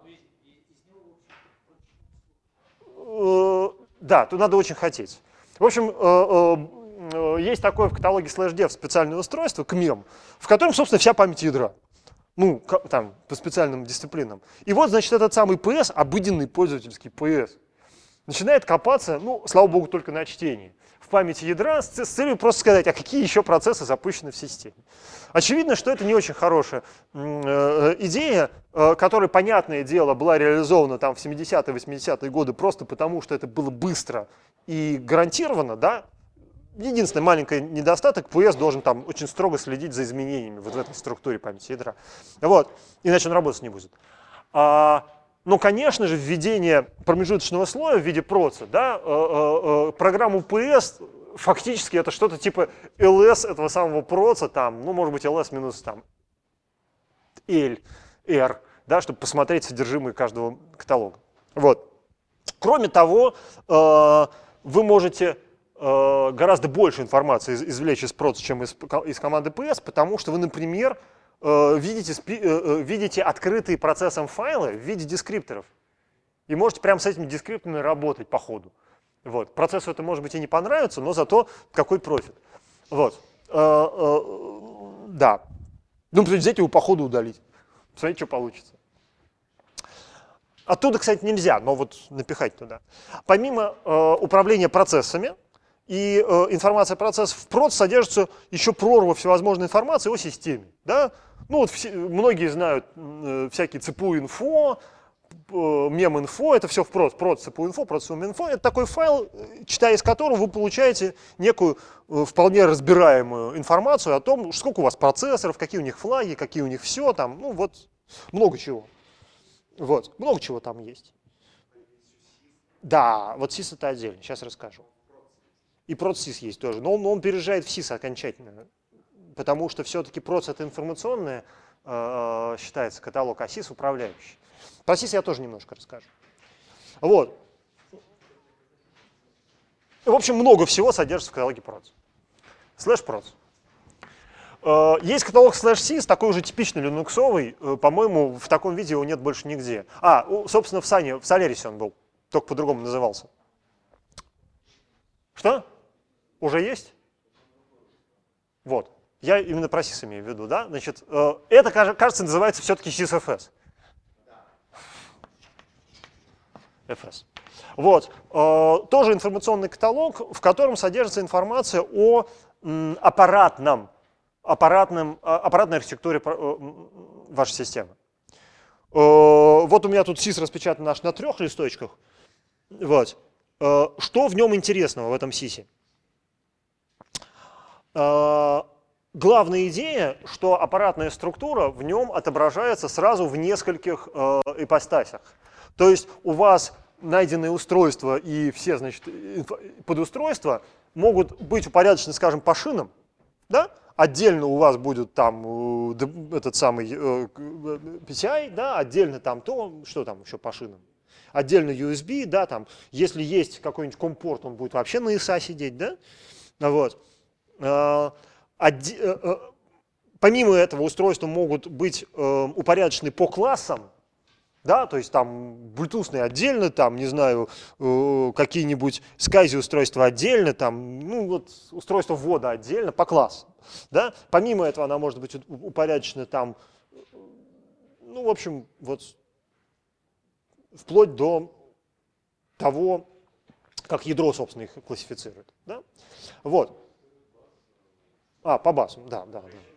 [SPEAKER 1] Да, тут надо очень хотеть. В общем, есть такое в каталоге /dev специальное устройство, КМЕМ, в котором, собственно, вся память ядра. Ну, там, по специальным дисциплинам. И вот, значит, этот самый PS, обыденный пользовательский PS, начинает копаться, ну, слава богу, только на чтении, в памяти ядра с целью просто сказать, а какие еще процессы запущены в системе. Очевидно, что это не очень хорошая идея, которая, понятное дело, была реализована там в 70-е, 80-е годы просто потому, что это было быстро и гарантированно, да. Единственный маленький недостаток, PS должен там очень строго следить за изменениями вот в этой структуре памяти ядра. Вот, иначе он работать не будет. Но, конечно же, введение промежуточного слоя в виде проца, да, программу PS фактически это что-то типа LS этого самого проца, там, ну, может быть, LS минус там L, R, да, чтобы посмотреть содержимое каждого каталога. Вот. Кроме того, вы можете гораздо больше информации извлечь из проца, чем из команды PS, потому что вы, например, видите открытые процессом файлы в виде дескрипторов. И можете прямо с этими дескрипторами работать по ходу. Вот. Процессу это, может быть, и не понравится, но зато какой профит. Вот. Да. Ну, взять его по ходу удалить. Посмотрите, что получится. Оттуда, кстати, нельзя, но вот напихать туда. Помимо управления процессами и информация процессов, в проц содержится еще прорва всевозможной информации о системе. Да? Ну, вот многие знают всякие ЦПУ-инфо, мем-инфо, это все в проц. Проц, ЦПУ-инфо, проц, мем-инфо. Это такой файл, читая из которого вы получаете некую вполне разбираемую информацию о том, сколько у вас процессоров, какие у них флаги, какие у них все там. Ну, вот много чего. Вот, много чего там есть. Да, вот SIS это отдельно, сейчас расскажу. И проц-SIS есть тоже, но он переезжает в SIS окончательно, потому что все-таки проц это информационное, считается каталог, а SIS управляющий. Про SIS я тоже немножко расскажу. Вот. В общем, много всего содержится в каталоге проц. Слэш-проц. Есть каталог /sys, такой уже типичный линуксовый, по-моему, в таком виде его нет больше нигде. Собственно, в Solaris он был, только по-другому назывался. Что? Уже есть? Вот. Я именно про SIS имею в виду, да? Значит, это, кажется, называется все-таки SysFS. FS. Вот. Тоже информационный каталог, в котором содержится информация о аппаратной архитектуре вашей системы. Вот у меня тут SIS распечатан наш на 3 листочках. Вот. Что в нем интересного, в этом SIS? Главная идея, что аппаратная структура в нем отображается сразу в нескольких ипостасях. То есть у вас найденные устройства и все, значит, подустройства могут быть упорядочены, скажем, по шинам, да? Отдельно у вас будет там этот самый PCI, да, отдельно там то, что там еще по шинам. Отдельно USB, да, там, если есть какой-нибудь компорт, он будет вообще на ISA сидеть, да, вот. Помимо этого устройства могут быть упорядочены по классам, да, то есть там Bluetooth отдельно, там, не знаю, какие-нибудь SCSI устройства отдельно, там, ну вот устройство ввода отдельно по классам, да. Помимо этого она может быть упорядочена там, ну, в общем, вот вплоть до того, как ядро, собственно, их классифицирует, да. Вот. По басам, да.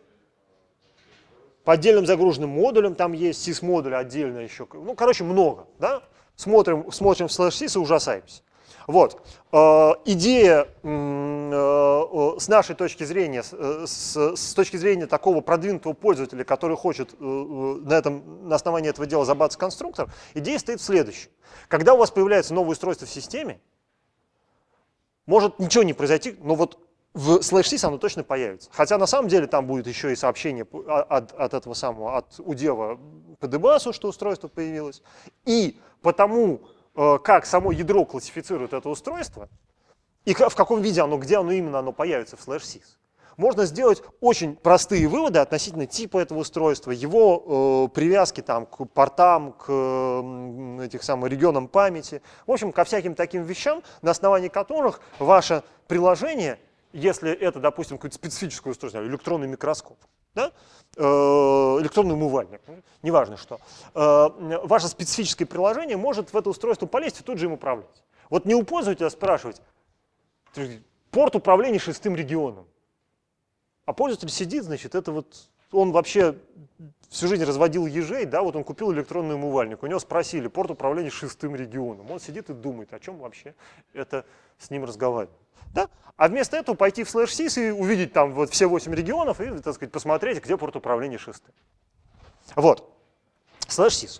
[SPEAKER 1] По отдельным загруженным модулям там есть, SIS-модуль отдельно еще. Ну, короче, много, да? Смотрим в /sys и ужасаемся. Вот. Идея с нашей точки зрения, с точки зрения такого продвинутого пользователя, который хочет на основании этого дела забаться конструктор, идея стоит в следующем. Когда у вас появляется новое устройство в системе, может ничего не произойти, но вот в /sys оно точно появится. Хотя на самом деле там будет еще и сообщение от этого самого, от удева по дебасу, что устройство появилось. И потому, как само ядро классифицирует это устройство, и в каком виде оно, где оно именно появится в /sys, можно сделать очень простые выводы относительно типа этого устройства, его привязки там, к портам, к этих самых регионам памяти, в общем, ко всяким таким вещам, на основании которых ваше приложение, если это, допустим, какое-то специфическое устройство, электронный микроскоп, да? Электронный умывальник, неважно что, ваше специфическое приложение может в это устройство полезть и тут же им управлять. Вот не у пользователя спрашивать, порт управления 6-м регионом. А пользователь сидит, значит, это вот он вообще всю жизнь разводил ежей, да, вот он купил электронный умывальник, у него спросили порт управления 6-м регионом. Он сидит и думает, о чем вообще это с ним разговаривать. Да? А вместо этого пойти в /sys и увидеть там вот все 8 регионов и, так сказать, посмотреть, где порт управления 6-м. Вот. /sys.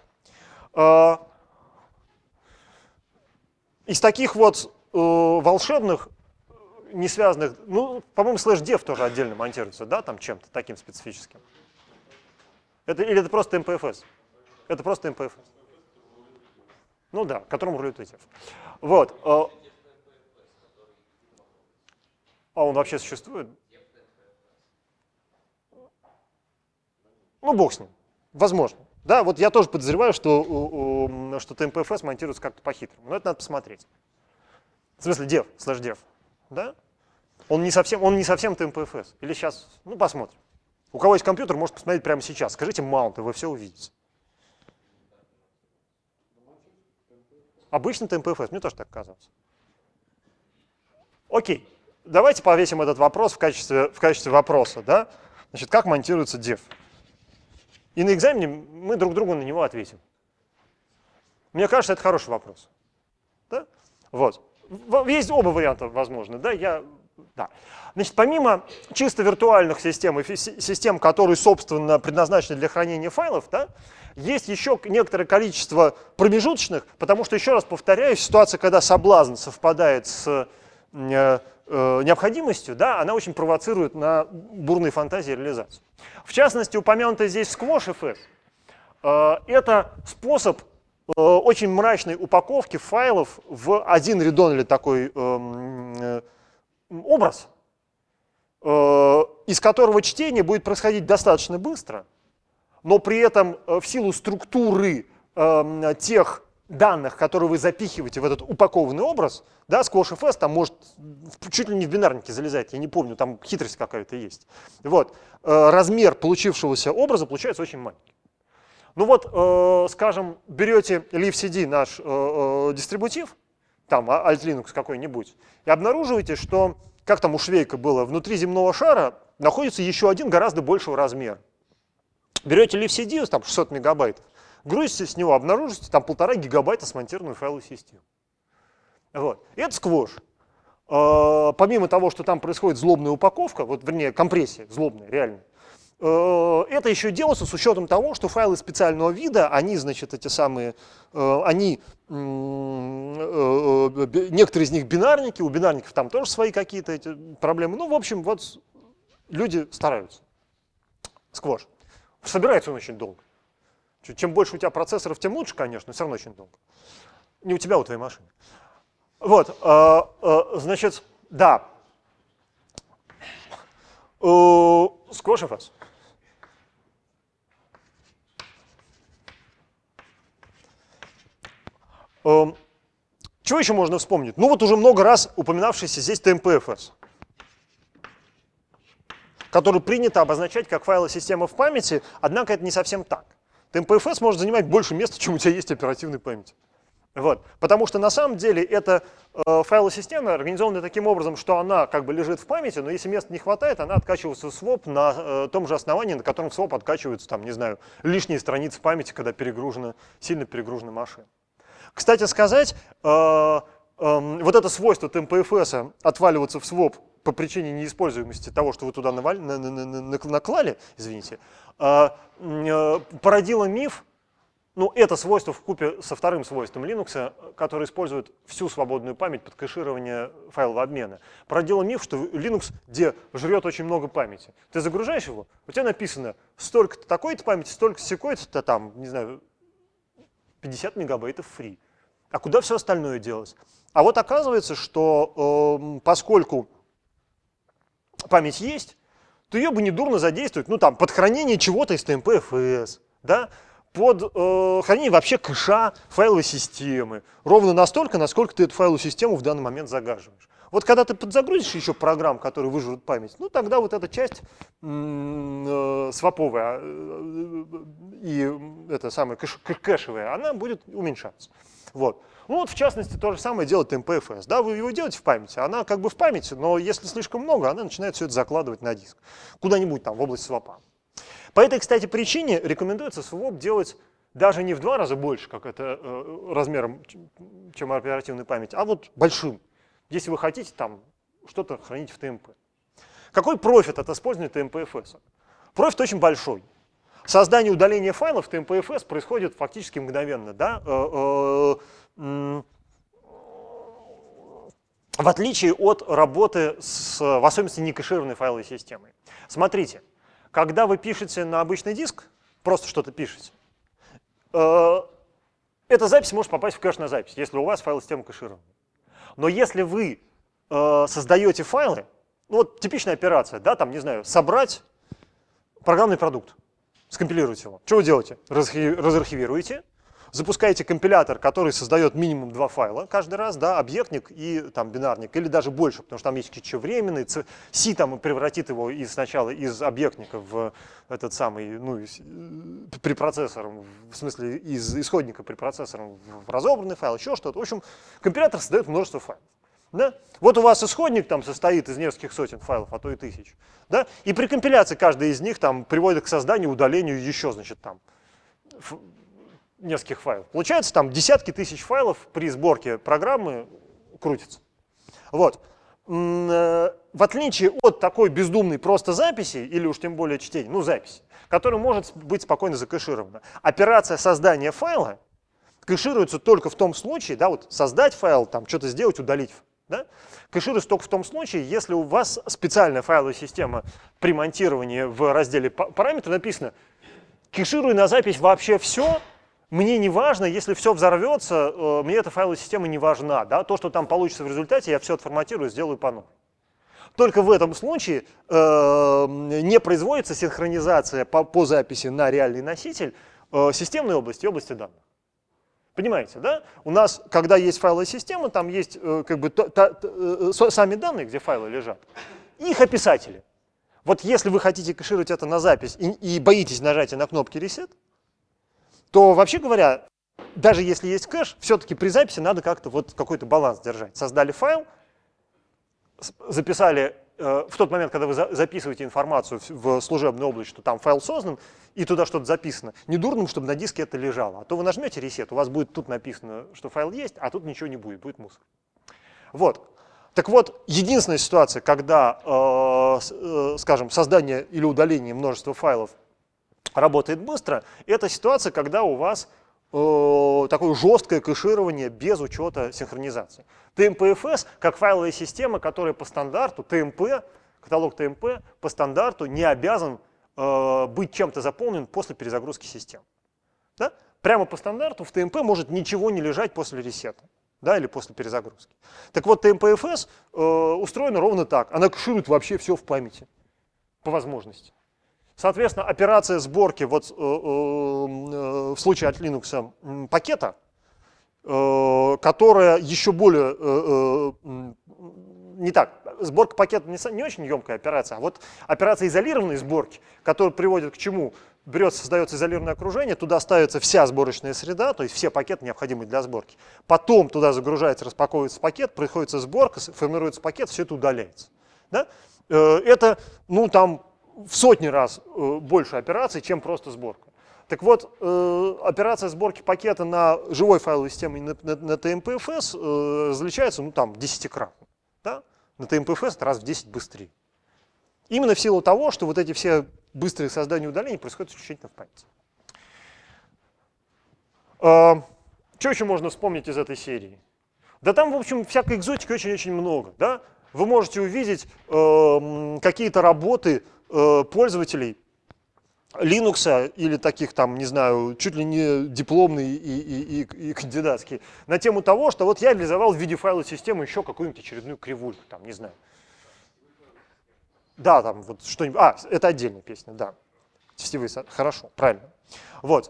[SPEAKER 1] Из таких вот волшебных, не связанных, ну, по-моему, /dev тоже отдельно монтируется, да, там чем-то таким специфическим. Или это просто MPFS? Это просто MPFS. Ну да, которым рулит ETF. Вот. А он вообще существует? Ну, бог с ним. Возможно. Да, вот я тоже подозреваю, что TMPFS монтируется как-то по-хитрому. Но это надо посмотреть. В смысле, dev, /dev. Да? Он не совсем TMPFS. Или сейчас, ну, посмотрим. У кого есть компьютер, может посмотреть прямо сейчас. Скажите mount, и вы все увидите. Обычно TMPFS, мне тоже так казалось. Окей, давайте повесим этот вопрос в качестве вопроса. Да? Значит, как монтируется dev? И на экзамене мы друг другу на него ответим. Мне кажется, это хороший вопрос. Да? Вот. Есть оба варианта возможны. Да? Да. Значит, помимо чисто виртуальных систем и систем, которые, собственно, предназначены для хранения файлов, да, есть еще некоторое количество промежуточных, потому что, еще раз повторяю, ситуация, когда соблазн совпадает с необходимостью, да, она очень провоцирует на бурные фантазии и реализацию. В частности, упомянутый здесь squash-FS это способ очень мрачной упаковки файлов в один редон или такой образ, из которого чтение будет происходить достаточно быстро, но при этом в силу структуры тех данных, которые вы запихиваете в этот упакованный образ, да, squash-FS там может чуть ли не в бинарнике залезать, я не помню, там хитрость какая-то есть. Вот. Размер получившегося образа получается очень маленький. Ну вот, скажем, берете libcd, наш дистрибутив, там Alt Linux какой-нибудь, и обнаруживаете, что, как там у Швейка было, внутри земного шара находится еще один гораздо большего размера. Берете libcd, там 600 мегабайтов, грузите с него, обнаружите там 1,5 гигабайта смонтированную файловую систему. Вот. И это сквош. Помимо того, что там происходит злобная упаковка, вот, вернее, компрессия злобная, реально, это еще делается с учетом того, что файлы специального вида, они, значит, эти самые, некоторые из них бинарники, у бинарников там тоже свои какие-то эти проблемы. Ну, в общем, вот люди стараются. Сквош. Собирается он очень долго. Чем больше у тебя процессоров, тем лучше, конечно, но все равно очень долго. Не у тебя, а у твоей машины. Вот, значит, да. squash-FS. Чего еще можно вспомнить? Ну вот уже много раз упоминавшийся здесь TMPFS, который принято обозначать как файлы системы в памяти, однако это не совсем так. TMPFS может занимать больше места, чем у тебя есть оперативной памяти. Вот. Потому что на самом деле это файлы системы организованы таким образом, что она как бы лежит в памяти, но если места не хватает, она откачивается в своп на том же основании, на котором в своп откачиваются, там, не знаю, лишние страницы памяти, когда сильно перегружена машина. Кстати сказать, вот это свойство TMPFS отваливаться в своп по причине неиспользуемости того, что вы туда наклали, извините, породило миф. Ну, это свойство вкупе со вторым свойством Linux, которое использует всю свободную память под кэширование файлового обмена. Породило миф, что Linux жрет очень много памяти. Ты загружаешь его, у тебя написано столько-то такой-то памяти, столько секой-то там, не знаю, 50 мегабайтов free. А куда все остальное делось? А вот оказывается, что поскольку память есть, то ее бы недурно задействовать, ну там, под хранение чего-то из TMPFS, да, под хранение вообще кэша файловой системы, ровно настолько, насколько ты эту файловую систему в данный момент загаживаешь. Вот когда ты подзагрузишь еще программ, которые выжрут память, ну тогда вот эта часть сваповая и эта самая кэшевая, она будет уменьшаться. Вот. Ну вот, в частности, то же самое делает MPFS. Да, вы его делаете в памяти, она как бы в памяти, но если слишком много, она начинает все это закладывать на диск. Куда-нибудь там, в область свопа. По этой, кстати, причине рекомендуется своп делать даже не в 2 раза больше, как это размером, чем оперативная память, а вот большим. Если вы хотите там что-то хранить в ТМП. Какой профит от использования TMPFS? Профит очень большой. Создание и удаление файлов в TMPFS происходит фактически мгновенно. Да? В отличие от работы в особенности некэшированной файловой системой. Смотрите, когда вы пишете на обычный диск, просто что-то пишете, эта запись может попасть в кэш на запись, если у вас файл-система кэширована. Но если вы создаете файлы, ну вот типичная операция, да, там, не знаю, собрать программный продукт, скомпилировать его. Что вы делаете? Разархивируете, запускаете компилятор, который создает минимум 2 файла каждый раз, да, объектник и там бинарник, или даже больше, потому что там есть еще временный, C там превратит его сначала из объектника в этот самый, ну, препроцессором, в смысле из исходника препроцессором в разобранный файл, еще что-то. В общем, компилятор создает множество файлов. Да? Вот у вас исходник там состоит из нескольких сотен файлов, а то и тысяч. Да? И при компиляции каждый из них там приводит к созданию, удалению еще, значит, там нескольких файлов. Получается, там десятки тысяч файлов при сборке программы крутятся. Вот. В отличие от такой бездумной просто записи, или уж тем более чтения, ну записи, которая может быть спокойно закэширована, операция создания файла кэшируется только в том случае, да, вот создать файл, там что-то сделать, удалить. Да? Кэшируется только в том случае, если у вас специальная файловая система при монтировании в разделе параметры написано «Кэшируй на запись вообще все, мне не важно, если все взорвется, мне эта файловая система не важна. Да? То, что там получится в результате, я все отформатирую, сделаю по новой». Только в этом случае не производится синхронизация по записи на реальный носитель системной области и области данных. Понимаете, да? У нас, когда есть файловая система, там есть как бы сами данные, где файлы лежат, и их описатели. Вот если вы хотите кэшировать это на запись и боитесь нажатия на кнопки reset, то, вообще говоря, даже если есть кэш, все-таки при записи надо как-то вот какой-то баланс держать. Создали файл, записали в тот момент, когда вы записываете информацию в служебную область, что там файл создан, и туда что-то записано, не дурно, чтобы на диске это лежало. А то вы нажмете reset, у вас будет тут написано, что файл есть, а тут ничего не будет, будет мусор. Вот. Так вот, единственная ситуация, когда, скажем, создание или удаление множества файлов работает быстро, это ситуация, когда у вас такое жесткое кэширование без учета синхронизации. TMPFS, как файловая система, которая по стандарту, каталог TMP по стандарту не обязан быть чем-то заполнен после перезагрузки систем. Да? Прямо по стандарту в TMP может ничего не лежать после ресета, да, или после перезагрузки. Так вот, TMPFS устроена ровно так. Она кэширует вообще все в памяти, по возможности. Соответственно, операция сборки вот, в случае от Linux пакета, которая еще более, не так, сборка пакета не очень емкая операция, а вот операция изолированной сборки, которая приводит к чему? Создается изолированное окружение, туда ставится вся сборочная среда, то есть все пакеты, необходимые для сборки. Потом туда загружается, распаковывается пакет, приходится сборка, формируется пакет, все это удаляется. Да? Это, ну, там, в сотни раз больше операций, чем просто сборка. Так вот, операция сборки пакета на живой файловой системе на TMPFS различается, ну, там, 10-кратно. Да? На TMPFS это раз в 10 быстрее. Именно в силу того, что вот эти все быстрые создания и удаления происходят исключительно в памяти. Что еще можно вспомнить из этой серии? Да там, в общем, всякой экзотики очень-очень много. Да? Вы можете увидеть какие-то работы пользователей Linux или таких там, не знаю, чуть ли не дипломные и кандидатские, на тему того, что вот я реализовал в виде файловой системы еще какую-нибудь очередную кривульку, там, не знаю. Да, там вот что-нибудь. Это отдельная песня, да. Сетевые, хорошо, правильно. Вот.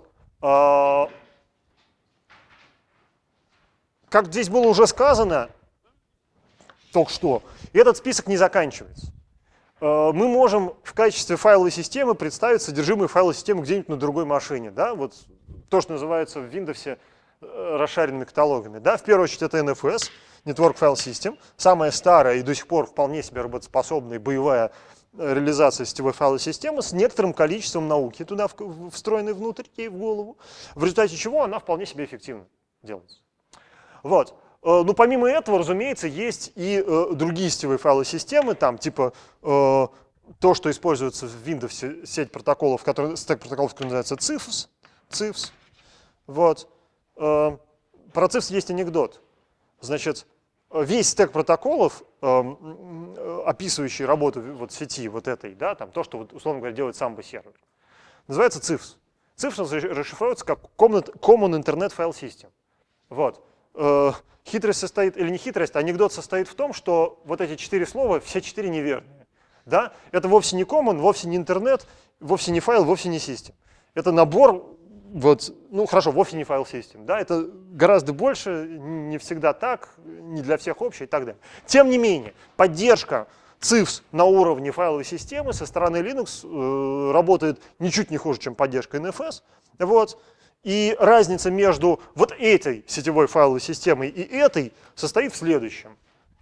[SPEAKER 1] Как здесь было уже сказано, только что, этот список не заканчивается. Мы можем в качестве файловой системы представить содержимое файловой системы где-нибудь на другой машине. Да? Вот то, что называется в Windows расшаренными каталогами. Да? В первую очередь это NFS, Network File System, самая старая и до сих пор вполне себе работоспособная боевая реализация сетевой файловой системы с некоторым количеством науки туда встроенной внутрь ей в голову, в результате чего она вполне себе эффективно делается. Вот. Но помимо этого, разумеется, есть и другие сетевые файловые системы, там типа то, что используется в Windows, сеть протоколов, стек протоколов, который называется CIFS. Вот. Про CIFS есть анекдот. Значит, весь стек протоколов, описывающий работу вот сети вот этой, да, там то, что, вот, условно говоря, делает Samba сервер, называется CIFS. CIFS расшифровывается как Common Internet File System. Вот. Хитрость состоит, или не хитрость, анекдот состоит в том, что вот эти 4 слова, все 4 неверные. Да? Это вовсе не common, вовсе не интернет, вовсе не файл, вовсе не систем. Это набор, вот, ну хорошо, вовсе не файл систем. Да? Это гораздо больше, не всегда так, не для всех общее и так далее. Тем не менее, поддержка CIFS на уровне файловой системы со стороны Linux работает ничуть не хуже, чем поддержка NFS. Вот. И разница между вот этой сетевой файловой системой и этой состоит в следующем.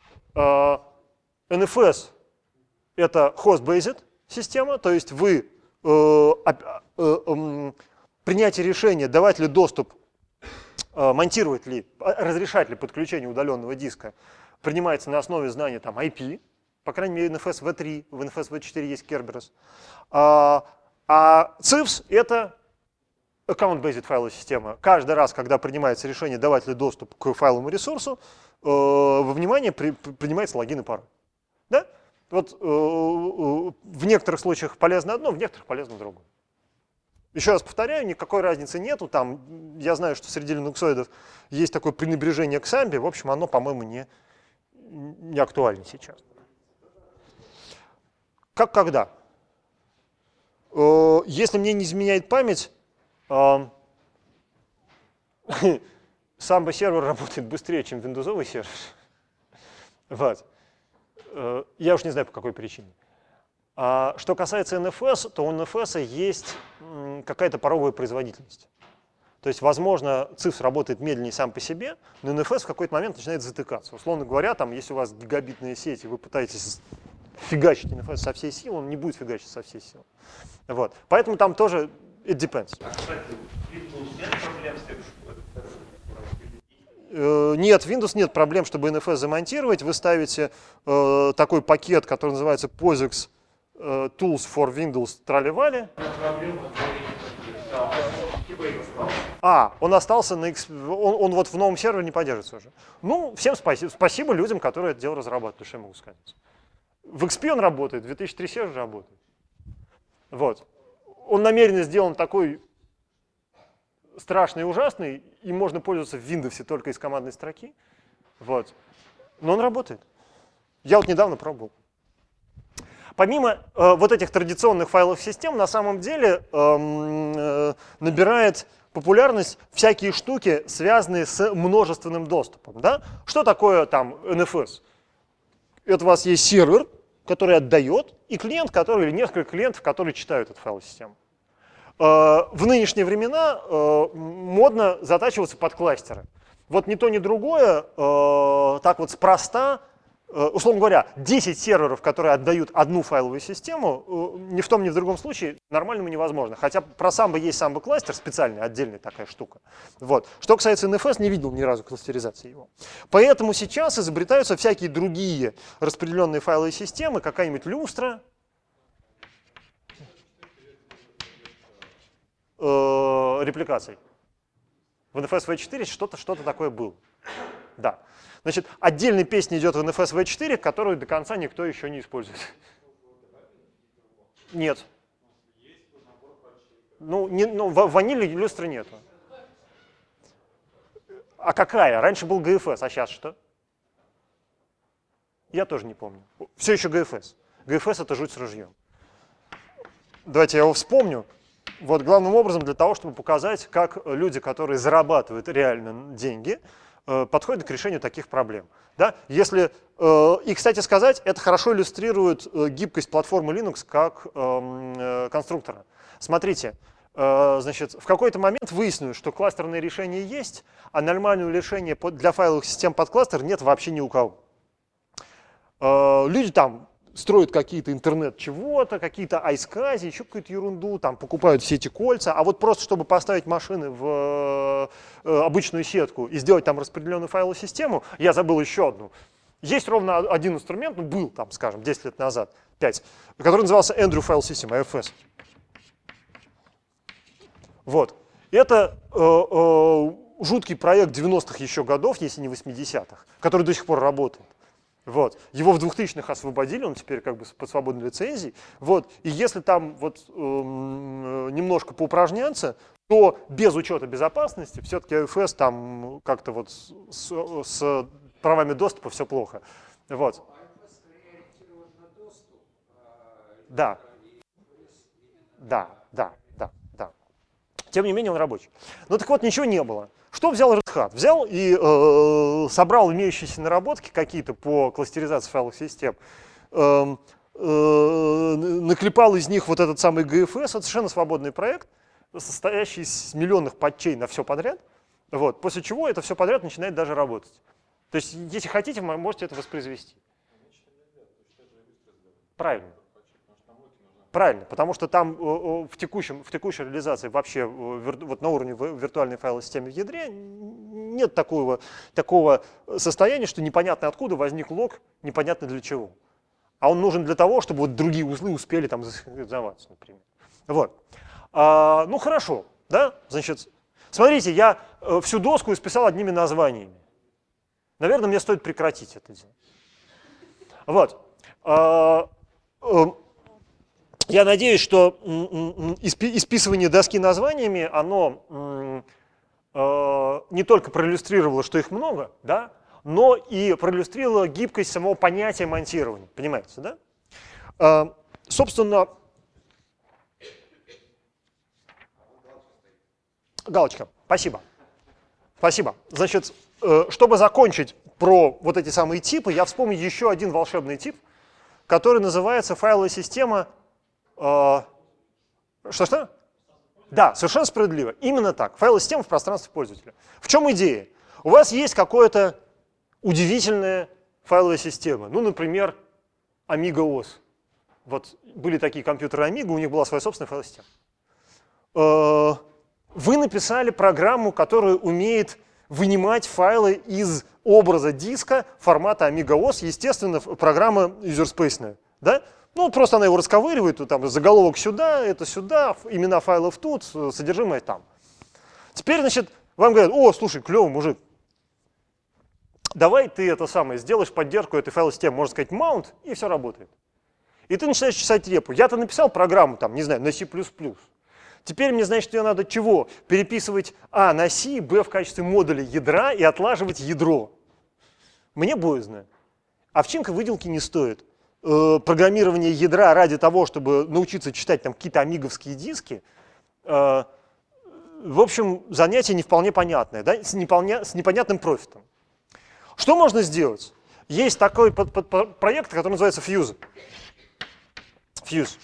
[SPEAKER 1] NFS — это host-based система, то есть вы принятие решения, давать ли доступ, монтировать ли, разрешать ли подключение удаленного диска, принимается на основе знания там, IP, по крайней мере, NFS v3, в NFS v4 есть Kerberos. А CIFS — это account-based файловая система. Каждый раз, когда принимается решение, давать ли доступ к файловому ресурсу, во внимание принимается логин и пароль. Да? Вот в некоторых случаях полезно одно, в некоторых полезно другое. Еще раз повторяю, никакой разницы нету. Там, я знаю, что среди линуксоидов есть такое пренебрежение к Самбе. В общем, оно, по-моему, не актуально сейчас. Как когда? Если мне не изменяет память, Samba сервер работает быстрее, чем виндовсовый сервер. Вот. Я уж не знаю, по какой причине. Что касается NFS, то у NFS есть какая-то пороговая производительность. То есть, возможно, CIFS работает медленнее сам по себе, но NFS в какой-то момент начинает затыкаться. Условно говоря, там, если у вас гигабитная сеть, и вы пытаетесь фигачить NFS со всей силы, он не будет фигачить со всей силы. Вот. Поэтому там тоже it depends. Нет, в Windows нет проблем, чтобы NFS замонтировать. Вы ставите такой пакет, который называется POSIX Tools for Windows Trali-Valley. Он остался на он вот в новом сервере не поддерживается уже. Ну, всем спасибо людям, которые это дело разрабатывают, что я могу сказать. В XP он работает, в 2003 сервер работает. Вот. Он намеренно сделан такой страшный и ужасный, и можно пользоваться в Windows только из командной строки. Вот. Но он работает. Я вот недавно пробовал. Помимо вот этих традиционных файловых систем, на самом деле набирает популярность всякие штуки, связанные с множественным доступом. Да? Что такое там NFS? Это у вас есть сервер, который отдает, и клиент, или несколько клиентов, которые читают эту файловую систему. В нынешние времена модно затачиваться под кластеры. Вот ни то, ни другое так вот спроста, условно говоря, 10 серверов, которые отдают одну файловую систему, ни в том, ни в другом случае нормальному невозможно. Хотя про Samba есть Samba кластер, специальный, отдельная такая штука. Вот. Что касается NFS, не видел ни разу кластеризации его. Поэтому сейчас изобретаются всякие другие распределенные файловые системы, какая-нибудь люстра, репликаций. В NFS v4 что-то такое было. Да. Значит, отдельная песня идет в NFS v4, которую до конца никто еще не использует. Нет. Ну, в ваниле люстры нету. А какая? Раньше был GFS, а сейчас что? Я тоже не помню. Все еще GFS. GFS — это жуть с ружьем. Давайте я его вспомню. Вот главным образом для того, чтобы показать, как люди, которые зарабатывают реально деньги, подходят к решению таких проблем. Да? Если, и, кстати сказать, это хорошо иллюстрирует гибкость платформы Linux как конструктора. Смотрите, Значит, в какой-то момент выяснилось, что кластерные решения есть, а нормального решения для файловых систем под кластер нет вообще ни у кого. Люди там строят какие-то интернет чего-то, какие-то айскази, еще какую-то ерунду, там покупают все эти кольца, а вот просто чтобы поставить машины в обычную сетку и сделать там распределенную файловую систему, я забыл еще одну. Есть ровно один инструмент, ну был там, скажем, 10 лет назад, 5, который назывался Andrew File System, AFS. Вот. Это жуткий проект 90-х еще годов, если не 80-х, который до сих пор работает. Вот. Его в 2000-х освободили, он теперь как бы под свободной лицензией. Вот. И если там вот, немножко поупражняться, то без учета безопасности все-таки AFS там как-то вот с правами доступа все плохо. Вот. Да. Да, да, да, да. Тем не менее он рабочий. Ну так вот, ничего не было. Что взял Red Hat? Взял и собрал имеющиеся наработки какие-то по кластеризации файловых систем, наклепал из них вот этот самый GFS, это совершенно свободный проект, состоящий из миллионных подчей на все подряд, вот, после чего это все подряд начинает даже работать. То есть, если хотите, вы можете это воспроизвести. Правильно. Правильно, потому что там в текущей реализации вообще вот на уровне виртуальной файловой системы в ядре нет такого состояния, что непонятно откуда возник лог, непонятно для чего. А он нужен для того, чтобы вот другие узлы успели там засинхронизоваться, например. Вот. Ну хорошо, да? Значит, смотрите, я всю доску исписал одними названиями. Наверное, мне стоит прекратить это дело. Вот. Я надеюсь, что исписывание доски названиями, оно не только проиллюстрировало, что их много, да, но и проиллюстрировало гибкость самого понятия монтирования. Понимаете, да? Собственно, галочка. Спасибо. Спасибо. Значит, чтобы закончить про вот эти самые типы, я вспомню еще один волшебный тип, который называется файловая система. Что-что? Да, совершенно справедливо. Именно так. Файловая система в пространстве пользователя. В чем идея? У вас есть какая-то удивительная файловая система. Ну, например, Amiga OS. Вот были такие компьютеры Amiga, у них была своя собственная файловая система. Вы написали программу, которая умеет вынимать файлы из образа диска формата Amiga OS. Естественно, программа user-space-ная. Да? Ну, просто она его расковыривает, там заголовок сюда, это сюда, имена файлов тут, содержимое там. Теперь, значит, вам говорят: о, слушай, клевый мужик, давай ты это самое, сделаешь поддержку этой файловой системы, можно сказать, mount, и все работает. И ты начинаешь чесать репу. Я-то написал программу, там, не знаю, на C++. Теперь мне, значит, ее надо чего? Переписывать А на C, Б в качестве модуля ядра и отлаживать ядро. Мне боязно. Овчинка выделки не стоит. Программирование ядра ради того, чтобы научиться читать там какие-то амиговские диски, в общем, занятие не вполне понятное, да, с непонятным профитом. Что можно сделать? Есть такой проект, который называется Fuse. Fuse.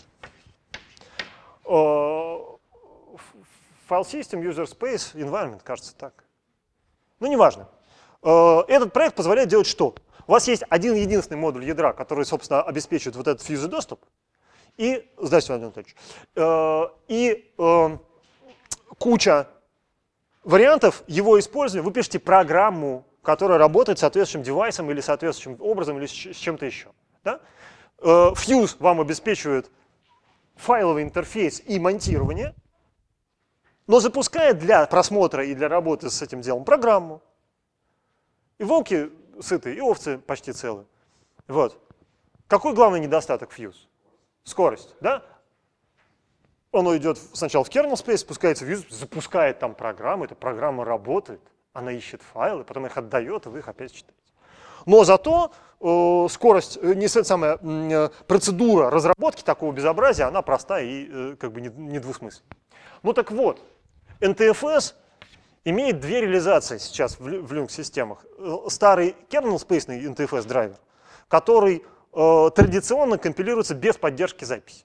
[SPEAKER 1] File System, User Space, Environment, кажется так. Ну, неважно. Этот проект позволяет делать что? У вас есть один единственный модуль ядра, который, собственно, обеспечивает вот этот Fuse доступ. И, здравствуйте, Владимир Анатольевич, куча вариантов его использования. Вы пишете программу, которая работает с соответствующим девайсом или соответствующим образом или с чем-то еще. Да? Fuse вам обеспечивает файловый интерфейс и монтирование, но запускает для просмотра и для работы с этим делом программу. И волки сыты, и овцы почти целы. Вот. Какой главный недостаток Fuse? Скорость, да? Он идет сначала в kernel space, спускается в Fuse, запускает там программу, эта программа работает, она ищет файлы, потом их отдает, и вы их опять читаете. Но зато скорость, процедура разработки такого безобразия, она простая и как бы не двусмысленная. Ну так вот, NTFS имеет две реализации сейчас в Linux-системах. Старый kernel-space NTFS драйвер, который традиционно компилируется без поддержки записи.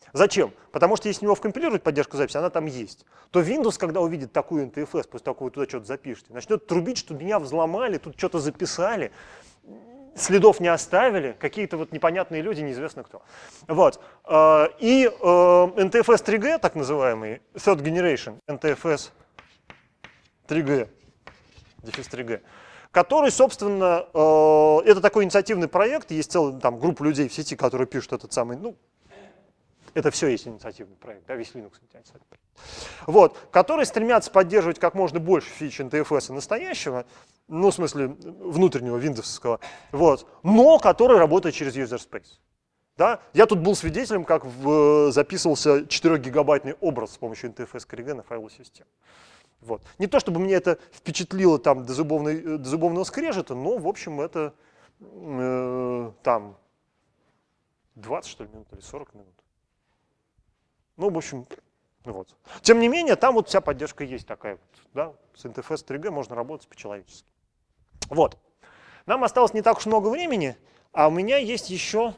[SPEAKER 1] Зачем? Потому что если у него вкомпилировать поддержку записи, она там есть. То Windows, когда увидит такую NTFS, после того, как вы туда что-то запишете, начнет трубить, что меня взломали, тут что-то записали, следов не оставили, какие-то вот непонятные люди, неизвестно кто. Вот. И NTFS 3G, так называемый, Third Generation, NTFS 3G, дефис 3G, который, собственно, это такой инициативный проект, есть целая там группа людей в сети, которые пишут этот самый, ну, это все есть инициативный проект, да, весь Linux инициативный проект. Вот, которые стремятся поддерживать как можно больше фич NTFS настоящего, ну, в смысле, внутреннего, виндовсовского, вот, но который работает через user space. Да? Я тут был свидетелем, как записывался 4-гигабайтный образ с помощью NTFS KRG на файловую систему. Вот. Не то чтобы мне это впечатлило там до зубовного скрежета, но, в общем, это там 20, что ли, минут или 40 минут. Ну, в общем, вот. Тем не менее, там вот вся поддержка есть такая. Вот, да? С NTFS 3G можно работать по-человечески. Вот. Нам осталось не так уж много времени, а у меня есть еще...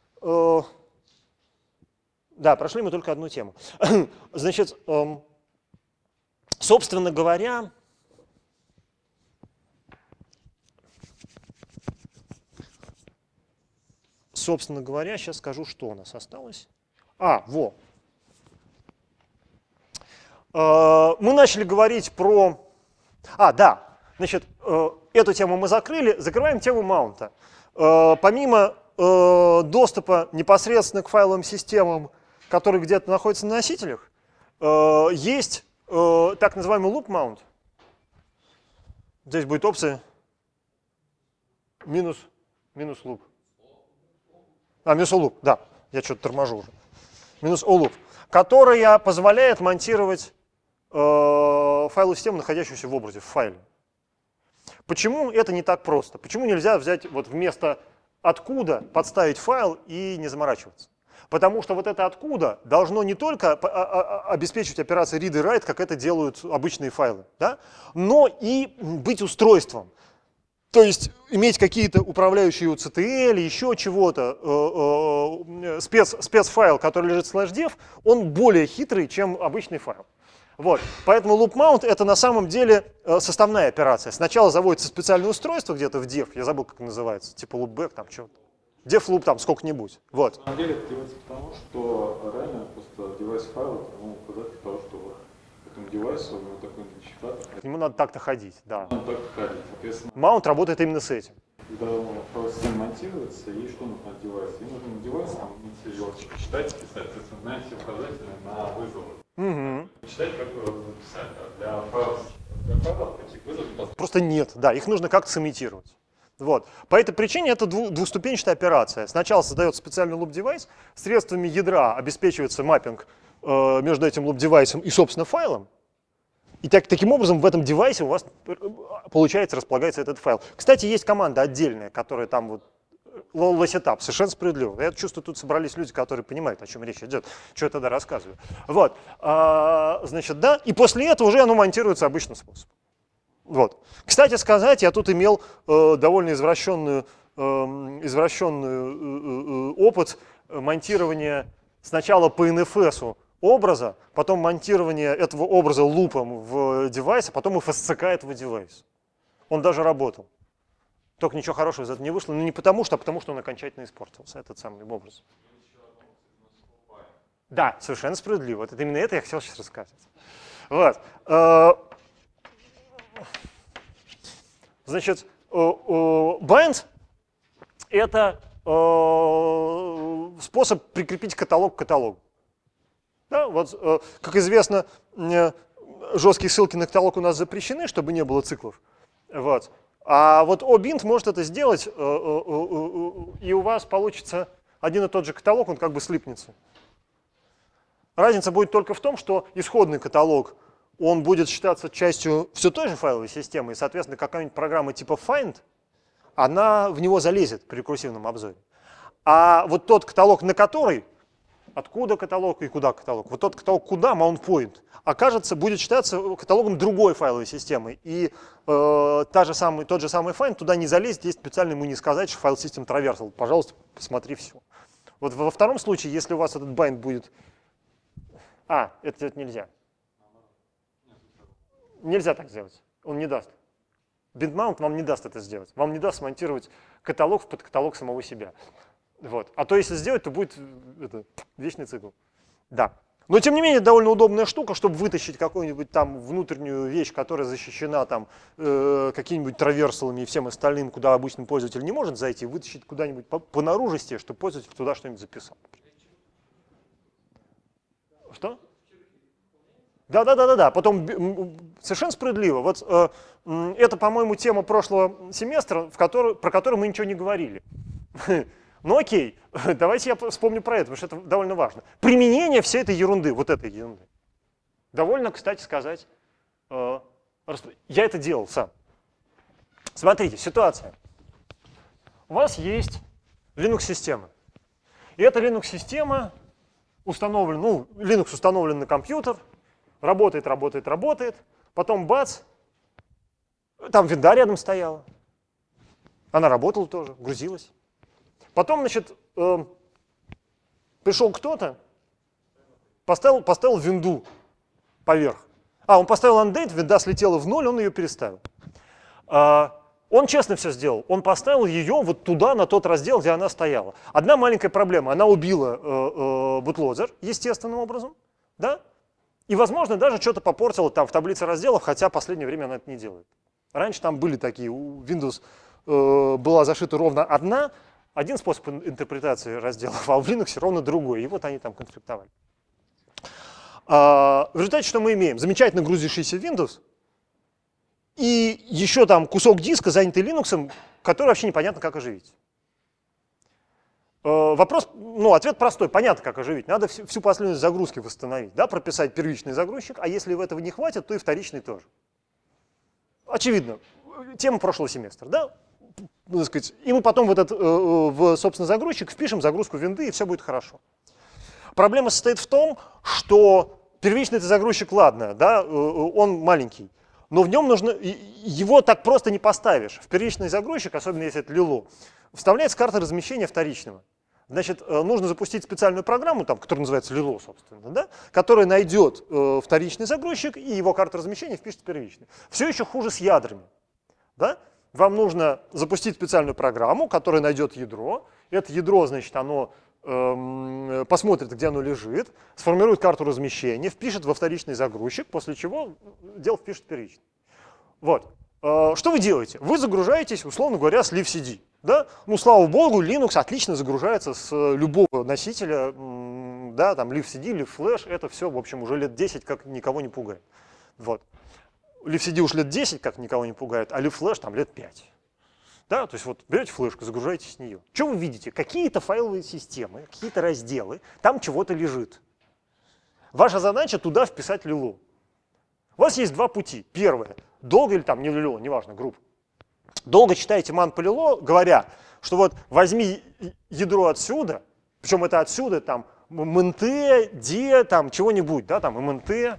[SPEAKER 1] Да, прошли мы только одну тему. Значит, собственно говоря, сейчас скажу, что у нас осталось. Мы начали говорить про... да, значит, эту тему мы закрыли, закрываем тему маунта. Помимо доступа непосредственно к файловым системам, которые где-то находятся на носителях, есть так называемый loop mount. Здесь будет опция минус loop. Минус loop, да, я что-то торможу уже. Минус loop, которая позволяет монтировать файловую систему, находящуюся в образе, в файле. Почему это не так просто? Почему нельзя взять вот вместо откуда подставить файл и не заморачиваться? Потому что вот это откуда должно не только обеспечивать операции read и write, как это делают обычные файлы, да, но и быть устройством. То есть иметь какие-то управляющие UCTL, еще чего-то, спецфайл, который лежит в slash_dev, он более хитрый, чем обычный файл. Вот. Поэтому loop mount это на самом деле составная операция. Сначала заводится специальное устройство где-то в dev, я забыл, как это называется, типа loopback, там что-то. Dev loop там сколько-нибудь. Вот.
[SPEAKER 2] На самом деле это делается потому, что реально просто девайс файл это указатель того, что к этому девайсу у него такой идентификатор.
[SPEAKER 1] К нему надо так-то ходить, да.
[SPEAKER 2] Надо так-то ходить. Соответственно,
[SPEAKER 1] Маунт работает именно с этим.
[SPEAKER 2] когда файл система монтируется, ей что нужно от девайса? Ей нужно на девайс там инициализировать, читать, писать, соответственно, знаете все указатели на вызовы. Читать, как вы записали. Для файлов таких вызовов
[SPEAKER 1] просто нет, да, их нужно как-то сымитировать. Вот. По этой причине это двуступенчатая операция. Сначала создается специальный loop-девайс, средствами ядра обеспечивается маппинг между этим loop-девайсом и, собственно, файлом. И таким образом в этом девайсе у вас, получается, располагается этот файл. Кстати, есть команда отдельная, которая там вот setup, совершенно справедливо. Я чувствую, тут собрались люди, которые понимают, о чем речь идет, что я тогда рассказываю. Вот. Значит, да, и после этого уже оно монтируется обычным способом. Вот. Кстати сказать, я тут имел довольно извращенный опыт монтирования сначала по NFS образа, потом монтирование этого образа лупом в девайс, а потом FSCK этого девайса. Он даже работал. Только ничего хорошего из этого не вышло, но не потому что, а потому что он окончательно испортился, этот самый образ. Да, совершенно справедливо. Вот именно это я хотел сейчас рассказать. Вот. Значит, bind — это способ прикрепить каталог к каталогу. Да, вот, как известно, жесткие ссылки на каталог у нас запрещены, чтобы не было циклов. Вот. А вот OBIND может это сделать, и у вас получится один и тот же каталог, он как бы слипнется. Разница будет только в том, что исходный каталог, он будет считаться частью все той же файловой системы, и, соответственно, какая-нибудь программа типа find, она в него залезет при рекурсивном обзоре. А вот тот каталог, на который, откуда каталог и куда каталог, вот тот каталог, куда mount point, окажется, будет считаться каталогом другой файловой системы. И тот же самый find туда не залезет, есть специально ему не сказать, что файл system traversal. Пожалуйста, посмотри все. Вот во втором случае, если у вас этот bind будет... это нельзя. Нельзя так сделать. Он не даст. Bind mount вам не даст это сделать. Вам не даст смонтировать каталог в подкаталог самого себя. Вот. А то, если сделать, то будет вечный цикл. Да. Но, тем не менее, довольно удобная штука, чтобы вытащить какую-нибудь там внутреннюю вещь, которая защищена там какими-нибудь траверсалами и всем остальным, куда обычный пользователь не может зайти, вытащить куда-нибудь по наружности, чтобы пользователь туда что-нибудь записал. Что? Да. Потом совершенно справедливо. Вот это, по-моему, тема прошлого семестра, про которую мы ничего не говорили. Ну окей, давайте я вспомню про это, потому что это довольно важно. Применение всей этой ерунды, вот этой ерунды. Довольно, кстати сказать, я это делал сам. Смотрите, ситуация. У вас есть Linux-система. И эта Linux-система установлена, Linux установлен на компьютер, работает. Потом бац, там винда рядом стояла. Она работала тоже, грузилась. Потом, значит, пришел кто-то, поставил винду поверх. Он поставил undate, винда слетела в ноль, он ее переставил. Он честно все сделал. Он поставил ее вот туда, на тот раздел, где она стояла. Одна маленькая проблема. Она убила bootloader естественным образом. Да? И, возможно, даже что-то попортила там в таблице разделов, хотя в последнее время она это не делает. Раньше там были такие, у Windows была зашита ровно один способ интерпретации разделов, а в Linux ровно другой. И вот они там конфликтовали. В результате что мы имеем? Замечательно грузящийся Windows и еще там кусок диска, занятый Linux, который вообще непонятно, как оживить. Ответ простой, понятно, как оживить. Надо всю последовательность загрузки восстановить, да, прописать первичный загрузчик, а если этого не хватит, то и вторичный тоже. Очевидно, тема прошлого семестра, да? Так сказать, и мы потом в собственно, загрузчик впишем загрузку винды, и все будет хорошо. Проблема состоит в том, что первичный загрузчик, ладно, да, он маленький, но в нем его так просто не поставишь. В первичный загрузчик, особенно если это Lilo, вставляется карта размещения вторичного. Значит, нужно запустить специальную программу, которая называется Lilo, собственно, да, которая найдет вторичный загрузчик и его карту размещения впишет в первичный. Все еще хуже с ядрами. Да? Вам нужно запустить специальную программу, которая найдет ядро. Это ядро, значит, оно посмотрит, где оно лежит, сформирует карту размещения, впишет во вторичный загрузчик, после чего дело впишет в первичный. Вот. Что вы делаете? Вы загружаетесь, условно говоря, с LiveCD. Да? Слава богу, Linux отлично загружается с любого носителя. Да, там LiveCD, LiveFlash, это все, в общем, уже лет 10 как никого не пугает. Вот. LiveCD уж лет 10 как никого не пугает, а LiveFlash там лет 5. Да, то есть вот берете флешку, загружаете с нее. Что вы видите? Какие-то файловые системы, какие-то разделы, там чего-то лежит. Ваша задача туда вписать Lilo. У вас есть два пути. Первое. Долго или там не Lilo, неважно, группа. Долго читаете man по Lilo, говоря, что вот возьми ядро отсюда, причем это отсюда там mnt, d, там чего-нибудь, да, там mnt,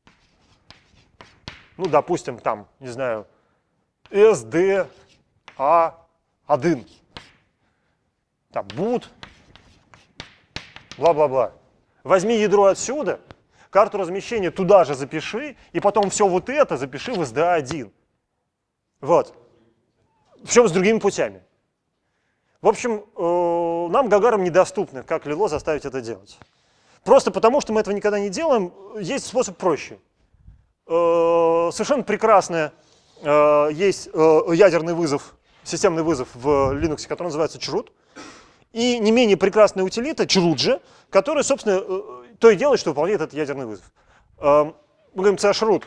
[SPEAKER 1] допустим, там, не знаю, sd, a1, там boot, бла-бла-бла. Возьми ядро отсюда, карту размещения туда же запиши, и потом все вот это запиши в SDA1. Вот. Причем с другими путями. В общем, нам, гагарам, недоступно, как Lilo заставить это делать. Просто потому, что мы этого никогда не делаем, есть способ проще. Совершенно прекрасный есть ядерный вызов, системный вызов в Linux, который называется chroot. И не менее прекрасная утилита, chroot же, которая, собственно, то и делает, что выполняет этот ядерный вызов. Мы говорим chroot.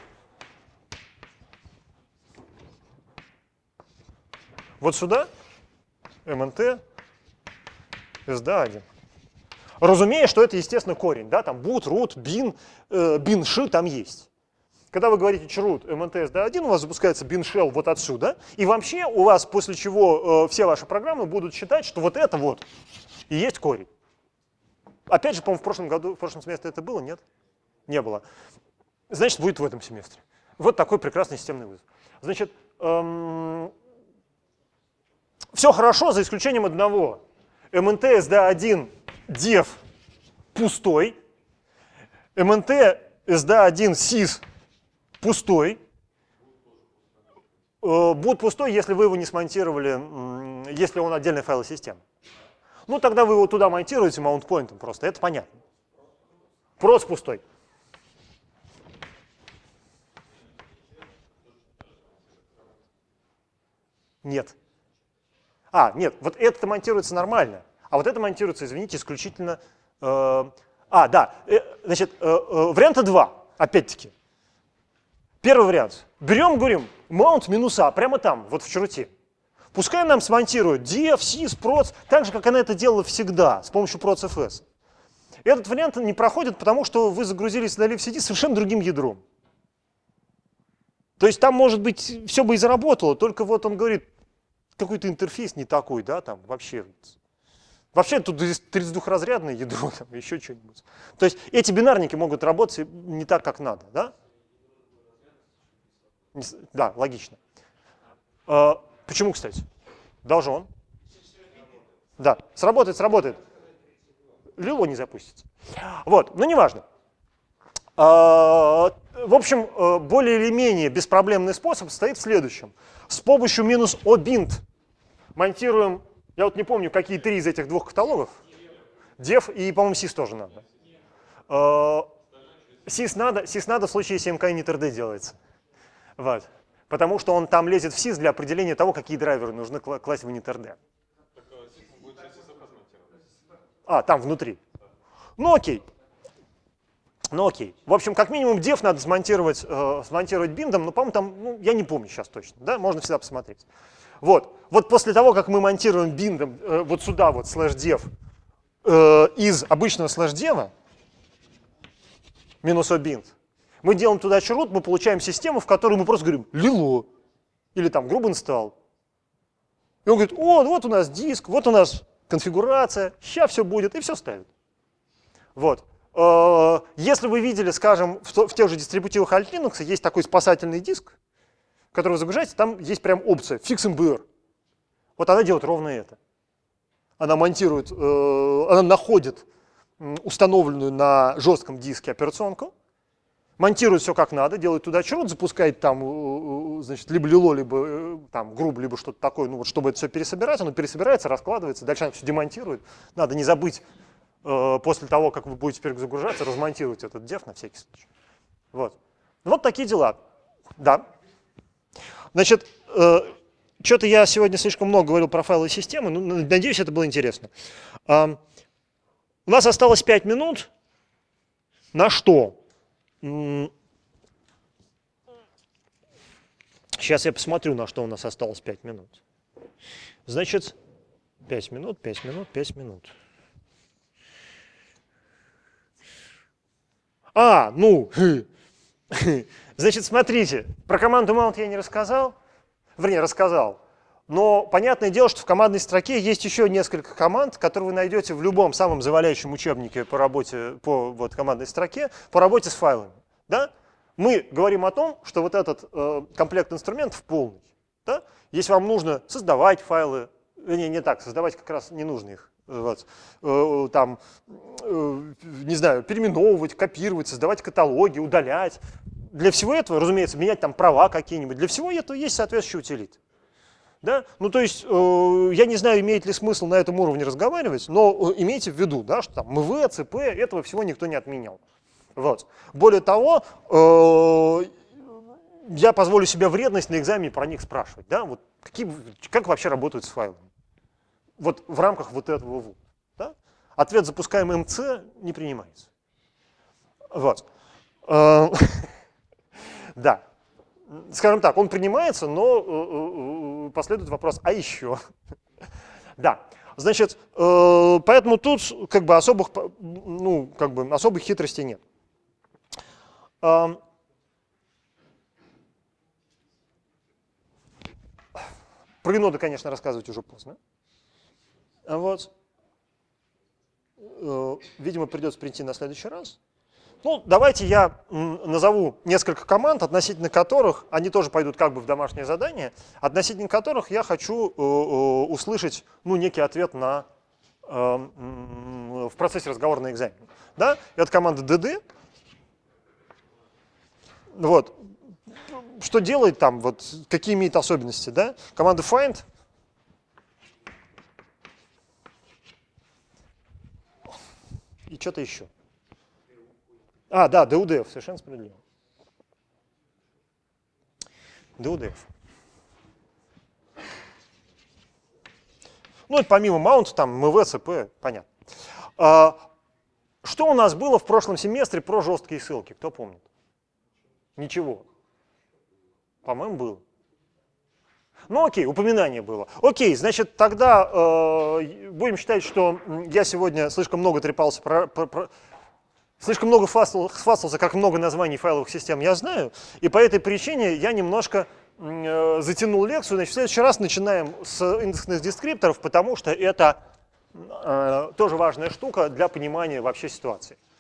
[SPEAKER 1] Вот сюда, mnt, sda1. Разумея, что это, естественно, корень, да, там boot, root, bin, bin-shi там есть. Когда вы говорите chroot mnt sda1, у вас запускается bin shell вот отсюда, и вообще у вас, после чего все ваши программы будут считать, что вот это вот и есть корень. Опять же, по-моему, в прошлом семестре это было, нет? Не было. Значит, будет в этом семестре. Вот такой прекрасный системный вызов. Значит, все хорошо, за исключением одного. mnt sda1 def пустой, mnt sda1 sys пустой, будет пустой, если вы его не смонтировали, если он отдельная файловая система. Ну, тогда вы его туда монтируете маунтпоинтом просто, это понятно. Проц пустой. Нет. Нет, вот это монтируется нормально, а вот это монтируется, извините, исключительно... значит, варианта 2, опять-таки. Первый вариант. Берем, говорим, mount минуса прямо там, вот в черте. Пускай нам смонтируют def, sys, proc, так же, как она это делала всегда, с помощью procfs. Этот вариант не проходит, потому что вы загрузились на LibCD совершенно другим ядром. То есть там, может быть, все бы и заработало, только вот он говорит, какой-то интерфейс не такой, да, там вообще. Вообще тут 32-разрядное ядро, там еще что-нибудь. То есть эти бинарники могут работать не так, как надо, да? Да, логично. Почему, кстати? Должен. Да, сработает. Лило не запустится. Вот, но неважно. В общем, более или менее беспроблемный способ состоит в следующем. С помощью минус obint монтируем, я вот не помню, какие 3 из этих 2 каталогов. Def и, по-моему, sys тоже надо. Sys надо в случае, если МК init.rd делается. Вот. Потому что он там лезет в sys для определения того, какие драйверы нужны класть в init.rd. Там внутри. Ну окей. В общем, как минимум def надо смонтировать биндом, но, по-моему, там, я не помню сейчас точно, да, можно всегда посмотреть. Вот после того, как мы монтируем биндом вот сюда вот /dev из обычного /dev, минус obint, мы делаем туда chroot, мы получаем систему, в которой мы просто говорим lilo или там грубо install. И он говорит, вот у нас диск, вот у нас конфигурация, сейчас все будет, и все ставит. Вот. Если вы видели, скажем, в тех же дистрибутивах Alt Linux есть такой спасательный диск, который вы загружаете, там есть прям опция Fix MBR. Вот она делает ровно это. Она монтирует, она находит установленную на жестком диске операционку, монтирует все как надо, делает туда chroot, запускает там, значит, либо лило, либо там груб, либо что-то такое, ну вот чтобы это все пересобирать, оно пересобирается, раскладывается, дальше оно все демонтирует. Надо не забыть после того, как вы будете перезагружаться, размонтировать этот def на всякий случай. Вот такие дела. Да. Значит, что-то я сегодня слишком много говорил про файловые системы, надеюсь, это было интересно. У нас осталось 5 минут. На что? Сейчас я посмотрю, на что у нас осталось 5 минут. Значит, 5 минут. Значит, смотрите, про команду mount я не рассказал. Вернее, рассказал. Но понятное дело, что в командной строке есть еще несколько команд, которые вы найдете в любом самом заваляющем учебнике по работе по командной строке, по работе с файлами. Да? Мы говорим о том, что вот этот комплект инструментов полный. Да? Если вам нужно создавать файлы, не так, создавать как раз не нужно их. Там, не знаю, переименовывать, копировать, создавать каталоги, удалять. Для всего этого, разумеется, менять там права какие-нибудь. Для всего этого есть соответствующий утилит. Да? Ну, то есть, я не знаю, имеет ли смысл на этом уровне разговаривать, но имейте в виду, да, что там МВ, ЦП, этого всего никто не отменял. Вот. Более того, я позволю себе вредность на экзамене про них спрашивать. Да? Вот как вообще работают с файлами? Вот в рамках вот этого ВУ. Да? Ответ «запускаем МЦ» не принимается. Вот. Да. Скажем так, он принимается, но последует вопрос, а еще? Да. Значит, поэтому тут как бы особых хитростей нет. Про иноды, конечно, рассказывать уже поздно. Вот. Видимо, придется прийти на следующий раз. Ну, давайте я назову несколько команд, относительно которых, они тоже пойдут как бы в домашнее задание, относительно которых я хочу услышать некий ответ на в процессе разговора на экзамене. Да? Это команда DD. Вот. Что делает там, вот, какие имеет особенности, да? Команда find. И что-то еще. А, да, DUDF, совершенно справедливо. DUDF. Ну, это помимо mount, там, mv, cp, понятно. Что у нас было в прошлом семестре про жесткие ссылки? Кто помнит? Ничего. По-моему, было. Ну, окей, упоминание было. Окей, значит, тогда будем считать, что я сегодня слишком много трепался слишком много хвастался, как много названий файловых систем я знаю, и по этой причине я немножко затянул лекцию. Значит, в следующий раз начинаем с индексных дескрипторов, потому что это тоже важная штука для понимания вообще ситуации.